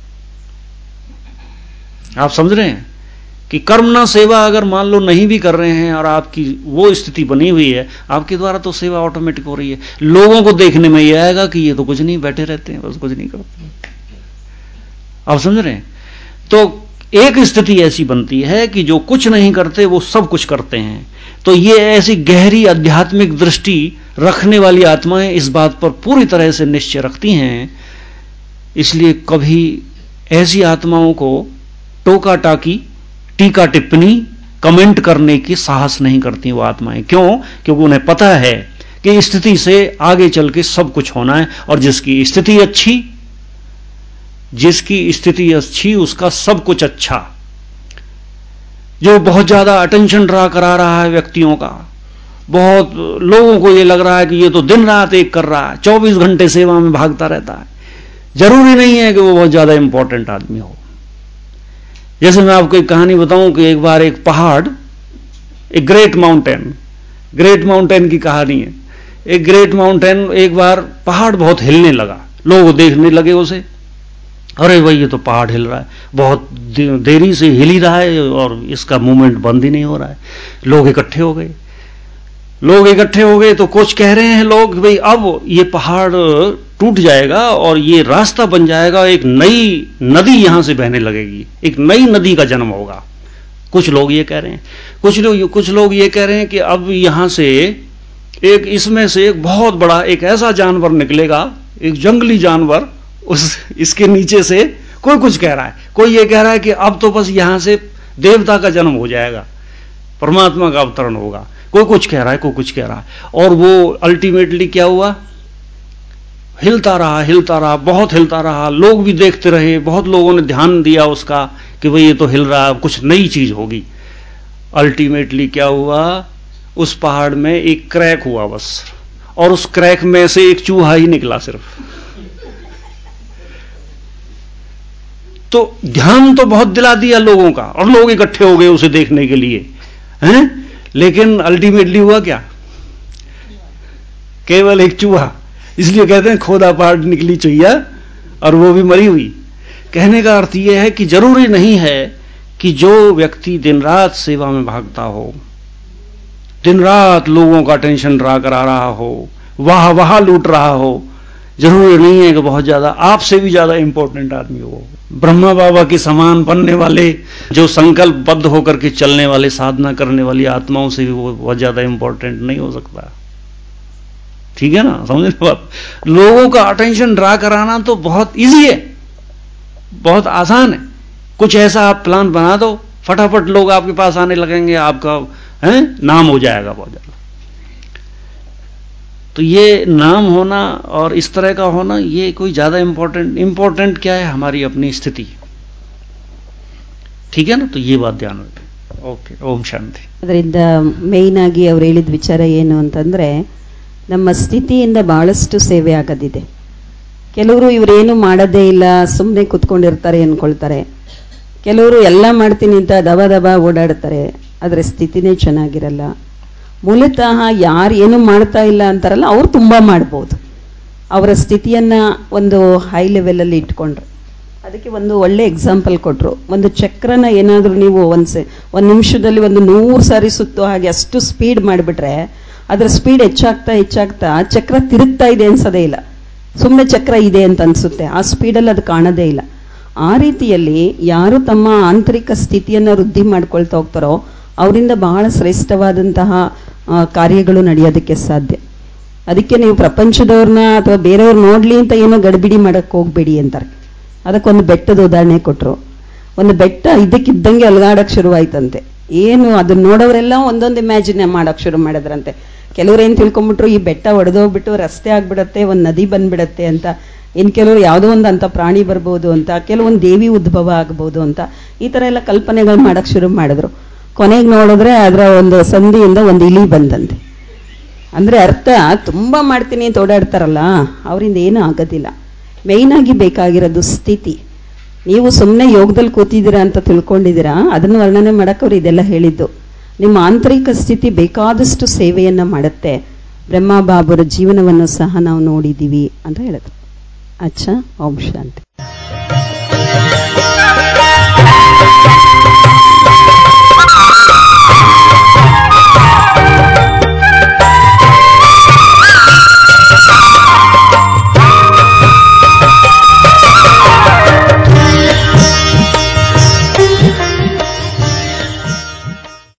आप समझ रहे हैं कि कर्मना सेवा अगर मान लो नहीं भी कर रहे हैं और आपकी वो स्थिति बनी हुई है, आपके द्वारा तो सेवा ऑटोमेटिक हो रही है. लोगों को देखने में ये आएगा कि ये तो कुछ नहीं, बैठे रहते हैं, बस कुछ नहीं करते. आप समझ रहे हैं? तो एक स्थिति ऐसी बनती है कि जो कुछ नहीं करते वो सब कुछ करते हैं. तो ये ऐसी गहरी आध्यात्मिक दृष्टि रखने वाली आत्माएं इस बात पर पूरी तरह से निश्चय रखती हैं. इसलिए कभी ऐसी आत्माओं को टोका टाकी, टीका टिप्पणी, कमेंट करने की साहस नहीं करती वो आत्माएं. क्यों? क्योंकि उन्हें पता है कि स्थिति से आगे चल के सब कुछ होना है, और जिसकी स्थिति अच्छी, जिसकी स्थिति अच्छी उसका सब कुछ अच्छा। जो बहुत ज्यादा अटेंशन ड्रा करा रहा है व्यक्तियों का, बहुत लोगों को ये लग रहा है कि ये तो दिन रात एक कर रहा है, चौबीस घंटे सेवा में भागता रहता है, जरूरी नहीं है कि वो बहुत ज्यादा इंपॉर्टेंट आदमी हो। जैसे मैं आपको एक कहानी बताऊं कि एक बार एक पहाड़, एक ग्रेट माउंटेन, ग्रेट माउंटेन की कहानी है। एक ग्रेट माउंटेन, एक बार पहाड़ बहुत हिलने लगा, लोग देखने लगे उसे, अरे भाई ये तो पहाड़ हिल रहा है, बहुत देरी से हिल ही रहा है और इसका मूवमेंट बंद ही नहीं हो रहा है। लोग इकट्ठे हो गए, लोग इकट्ठे हो गए तो कुछ कह रहे हैं लोग, भाई अब ये पहाड़ टूट जाएगा और ये रास्ता बन जाएगा, एक नई नदी यहां से बहने लगेगी, एक नई नदी का जन्म होगा। कुछ लोग ये कह रहे हैं, कुछ लोग कुछ लोग ये कह रहे हैं कि अब यहां से एक, इसमें से एक बहुत बड़ा एक ऐसा जानवर निकलेगा, एक जंगली जानवर, उस इसके नीचे से कोई कुछ कह रहा है, कोई ये कह रहा है कि अब तो बस यहां से देवता का जन्म हो जाएगा, परमात्मा का अवतरण होगा, कोई कुछ कह रहा है, कोई कुछ कह रहा है। और वो अल्टीमेटली क्या हुआ, हिलता रहा हिलता रहा बहुत हिलता रहा, लोग भी देखते रहे, बहुत लोगों ने ध्यान दिया उसका कि भाई ये तो हिल रहा है, कुछ नई चीज होगी। अल्टीमेटली क्या हुआ, उस पहाड़ में एक क्रैक हुआ बस, और उस क्रैक में से एक चूहा ही निकला सिर्फ। तो ध्यान तो बहुत दिला दिया लोगों का, और लोग इकट्ठे हो गए उसे देखने के लिए, हैं? लेकिन अल्टीमेटली हुआ क्या, केवल एक चूहा। इसलिए कहते हैं खोदा पहाड़ निकली चुहिया, और वो भी मरी हुई। कहने का अर्थ यह है कि जरूरी नहीं है कि जो व्यक्ति दिन रात सेवा में भागता हो, दिन रात लोगों का टेंशन ड्रा करा रहा हो, वाह वाह लूट रहा हो, जरूरी नहीं है कि बहुत ज्यादा आपसे भी ज्यादा इंपॉर्टेंट आदमी हो। ब्रह्मा बाबा के समान बनने वाले, जो संकल्पबद्ध होकर के चलने वाले, साधना करने वाली आत्माओं से भी वो बहुत ज्यादा इंपॉर्टेंट नहीं हो सकता। ठीक है ना, समझ लो आप। लोगों का अटेंशन ड्रा कराना तो बहुत इजी है, बहुत आसान है। कुछ ऐसा आप प्लान बना दो, फटाफट लोग आपके पास आने लगेंगे, आपका है नाम हो जाएगा बहुत ज्यादा। तो ये नाम होना और इस तरह का होना, ये कोई ज्यादा इंपॉर्टेंट इंपॉर्टेंट क्या है, हमारी अपनी स्थिति। ठीक है ना, तो ये बात ध्यान रखें। ओके, ओम शांति। ಅದರಿಂದ ಮೇಯ್ನ್ ಆಗಿ ಅವ್ರು ಹೇಳಿದ ವಿಚಾರ ಏನು ಅಂತಂದ್ರೆ, ನಮ್ಮ ಸ್ಥಿತಿಯಿಂದ ಬಹಳಷ್ಟು ಸೇವೆ ಆಗೋದಿದೆ. ಕೆಲವರು ಇವರೇನು ಮಾಡೋದೇ ಇಲ್ಲ, ಸುಮ್ಮನೆ ಕುತ್ಕೊಂಡಿರ್ತಾರೆ ಅನ್ಕೊಳ್ತಾರೆ. ಕೆಲವರು ಎಲ್ಲ ಮಾಡ್ತೀನಿ ಅಂತ ದಬ ದಬ ಓಡಾಡ್ತಾರೆ, ಆದರೆ ಸ್ಥಿತಿನೇ ಚೆನ್ನಾಗಿರಲ್ಲ. ಮೂಲತಃ ಯಾರು ಏನು ಮಾಡ್ತಾ ಇಲ್ಲ ಅಂತಾರಲ್ಲ, ಅವ್ರು ತುಂಬ ಮಾಡ್ಬೋದು ಅವರ ಸ್ಥಿತಿಯನ್ನ ಒಂದು ಹೈ ಲೆವೆಲಲ್ಲಿ ಇಟ್ಕೊಂಡ್ರೆ. ಅದಕ್ಕೆ ಒಂದು ಒಳ್ಳೆ ಎಕ್ಸಾಂಪಲ್ ಕೊಟ್ಟರು. ಒಂದು ಚಕ್ರನ ಏನಾದರೂ ನೀವು ಒಂದು ಒಂದು ನಿಮಿಷದಲ್ಲಿ ಒಂದು ನೂರು ಸಾರಿ ಸುತ್ತೋ ಹಾಗೆ ಅಷ್ಟು ಸ್ಪೀಡ್ ಮಾಡಿಬಿಟ್ರೆ ಅದರ ಸ್ಪೀಡ್ ಹೆಚ್ಚಾಗ್ತಾ ಹೆಚ್ಚಾಗ್ತಾ ಚಕ್ರ ತಿರುಗ್ತಾ ಇದೆ ಅನ್ಸೋದೇ ಇಲ್ಲ, ಸುಮ್ಮನೆ ಚಕ್ರ ಇದೆ ಅಂತ ಅನ್ಸುತ್ತೆ, ಆ ಸ್ಪೀಡಲ್ಲಿ ಅದು ಕಾಣೋದೇ ಇಲ್ಲ. ಆ ರೀತಿಯಲ್ಲಿ ಯಾರು ತಮ್ಮ ಆಂತರಿಕ ಸ್ಥಿತಿಯನ್ನು ವೃದ್ಧಿ ಮಾಡ್ಕೊಳ್ತಾ ಹೋಗ್ತಾರೋ ಅವರಿಂದ ಬಹಳ ಶ್ರೇಷ್ಠವಾದಂತಹ ಕಾರ್ಯಗಳು ನಡೆಯೋದಕ್ಕೆ ಸಾಧ್ಯ. ಅದಕ್ಕೆ ನೀವು ಪ್ರಪಂಚದವ್ರನ್ನ ಅಥವಾ ಬೇರೆಯವ್ರು ನೋಡ್ಲಿ ಅಂತ ಏನೋ ಗಡಿಬಿಡಿ ಮಾಡಕ್ಕೆ ಹೋಗ್ಬೇಡಿ ಅಂತಾರೆ. ಅದಕ್ಕೊಂದು ಬೆಟ್ಟದ ಉದಾಹರಣೆ ಕೊಟ್ಟರು. ಒಂದು ಬೆಟ್ಟ ಇದಕ್ಕಿದ್ದಂಗೆ ಅಲಗಾಡಕ್ಕೆ ಶುರುವಾಯ್ತಂತೆ. ಏನು ಅದನ್ನ ನೋಡೋರೆಲ್ಲ ಒಂದೊಂದು ಇಮ್ಯಾಜಿನ್ ಮಾಡಕ್ಕೆ ಶುರು ಮಾಡಿದ್ರಂತೆ. ಕೆಲವ್ರು ಏನು ತಿಳ್ಕೊಂಡ್ಬಿಟ್ರು, ಈ ಬೆಟ್ಟ ಒಡೆದೋಗ್ಬಿಟ್ಟು ರಸ್ತೆ ಆಗ್ಬಿಡತ್ತೆ, ಒಂದು ನದಿ ಬಂದ್ಬಿಡತ್ತೆ ಅಂತ. ಇನ್ನು ಕೆಲವರು ಯಾವುದೋ ಒಂದು ಅಂತ ಪ್ರಾಣಿ ಬರ್ಬೋದು ಅಂತ, ಕೆಲವೊಂದು ದೇವಿ ಉದ್ಭವ ಆಗ್ಬೋದು ಅಂತ, ಈ ಥರ ಎಲ್ಲ ಕಲ್ಪನೆಗಳು ಮಾಡಕ್ಕೆ ಶುರು ಮಾಡಿದ್ರು. ಕೊನೆಗೆ ನೋಡಿದ್ರೆ ಅದರ ಒಂದು ಸಂಧಿಯಿಂದ ಒಂದು ಇಲಿ ಬಂದಂತೆ. ಅಂದರೆ ಅರ್ಥ, ತುಂಬ ಮಾಡ್ತೀನಿ ಅಂತ ಓಡಾಡ್ತಾರಲ್ಲ ಅವರಿಂದ ಏನೂ ಆಗೋದಿಲ್ಲ. ಮೇಯ್ನಾಗಿ ಬೇಕಾಗಿರೋದು ಸ್ಥಿತಿ. ನೀವು ಸುಮ್ಮನೆ ಯೋಗದಲ್ಲಿ ಕೂತಿದ್ದೀರಾ ಅಂತ ತಿಳ್ಕೊಂಡಿದ್ದೀರಾ, ಅದನ್ನು ವರ್ಣನೆ ಮಾಡೋಕ್ಕೆ ಅವ್ರು ಇದೆಲ್ಲ ಹೇಳಿದ್ದು. ನಿಮ್ಮ ಆಂತರಿಕ ಸ್ಥಿತಿ ಬೇಕಾದಷ್ಟು ಸೇವೆಯನ್ನು ಮಾಡುತ್ತೆ. ಬ್ರಹ್ಮ ಬಾಬುರ ಜೀವನವನ್ನು ಸಹ ನಾವು ನೋಡಿದ್ದೀವಿ ಅಂತ ಹೇಳಿದ್ರು. ಅಚ್ಚಾ, ಓಂ ಶಾಂತಿ.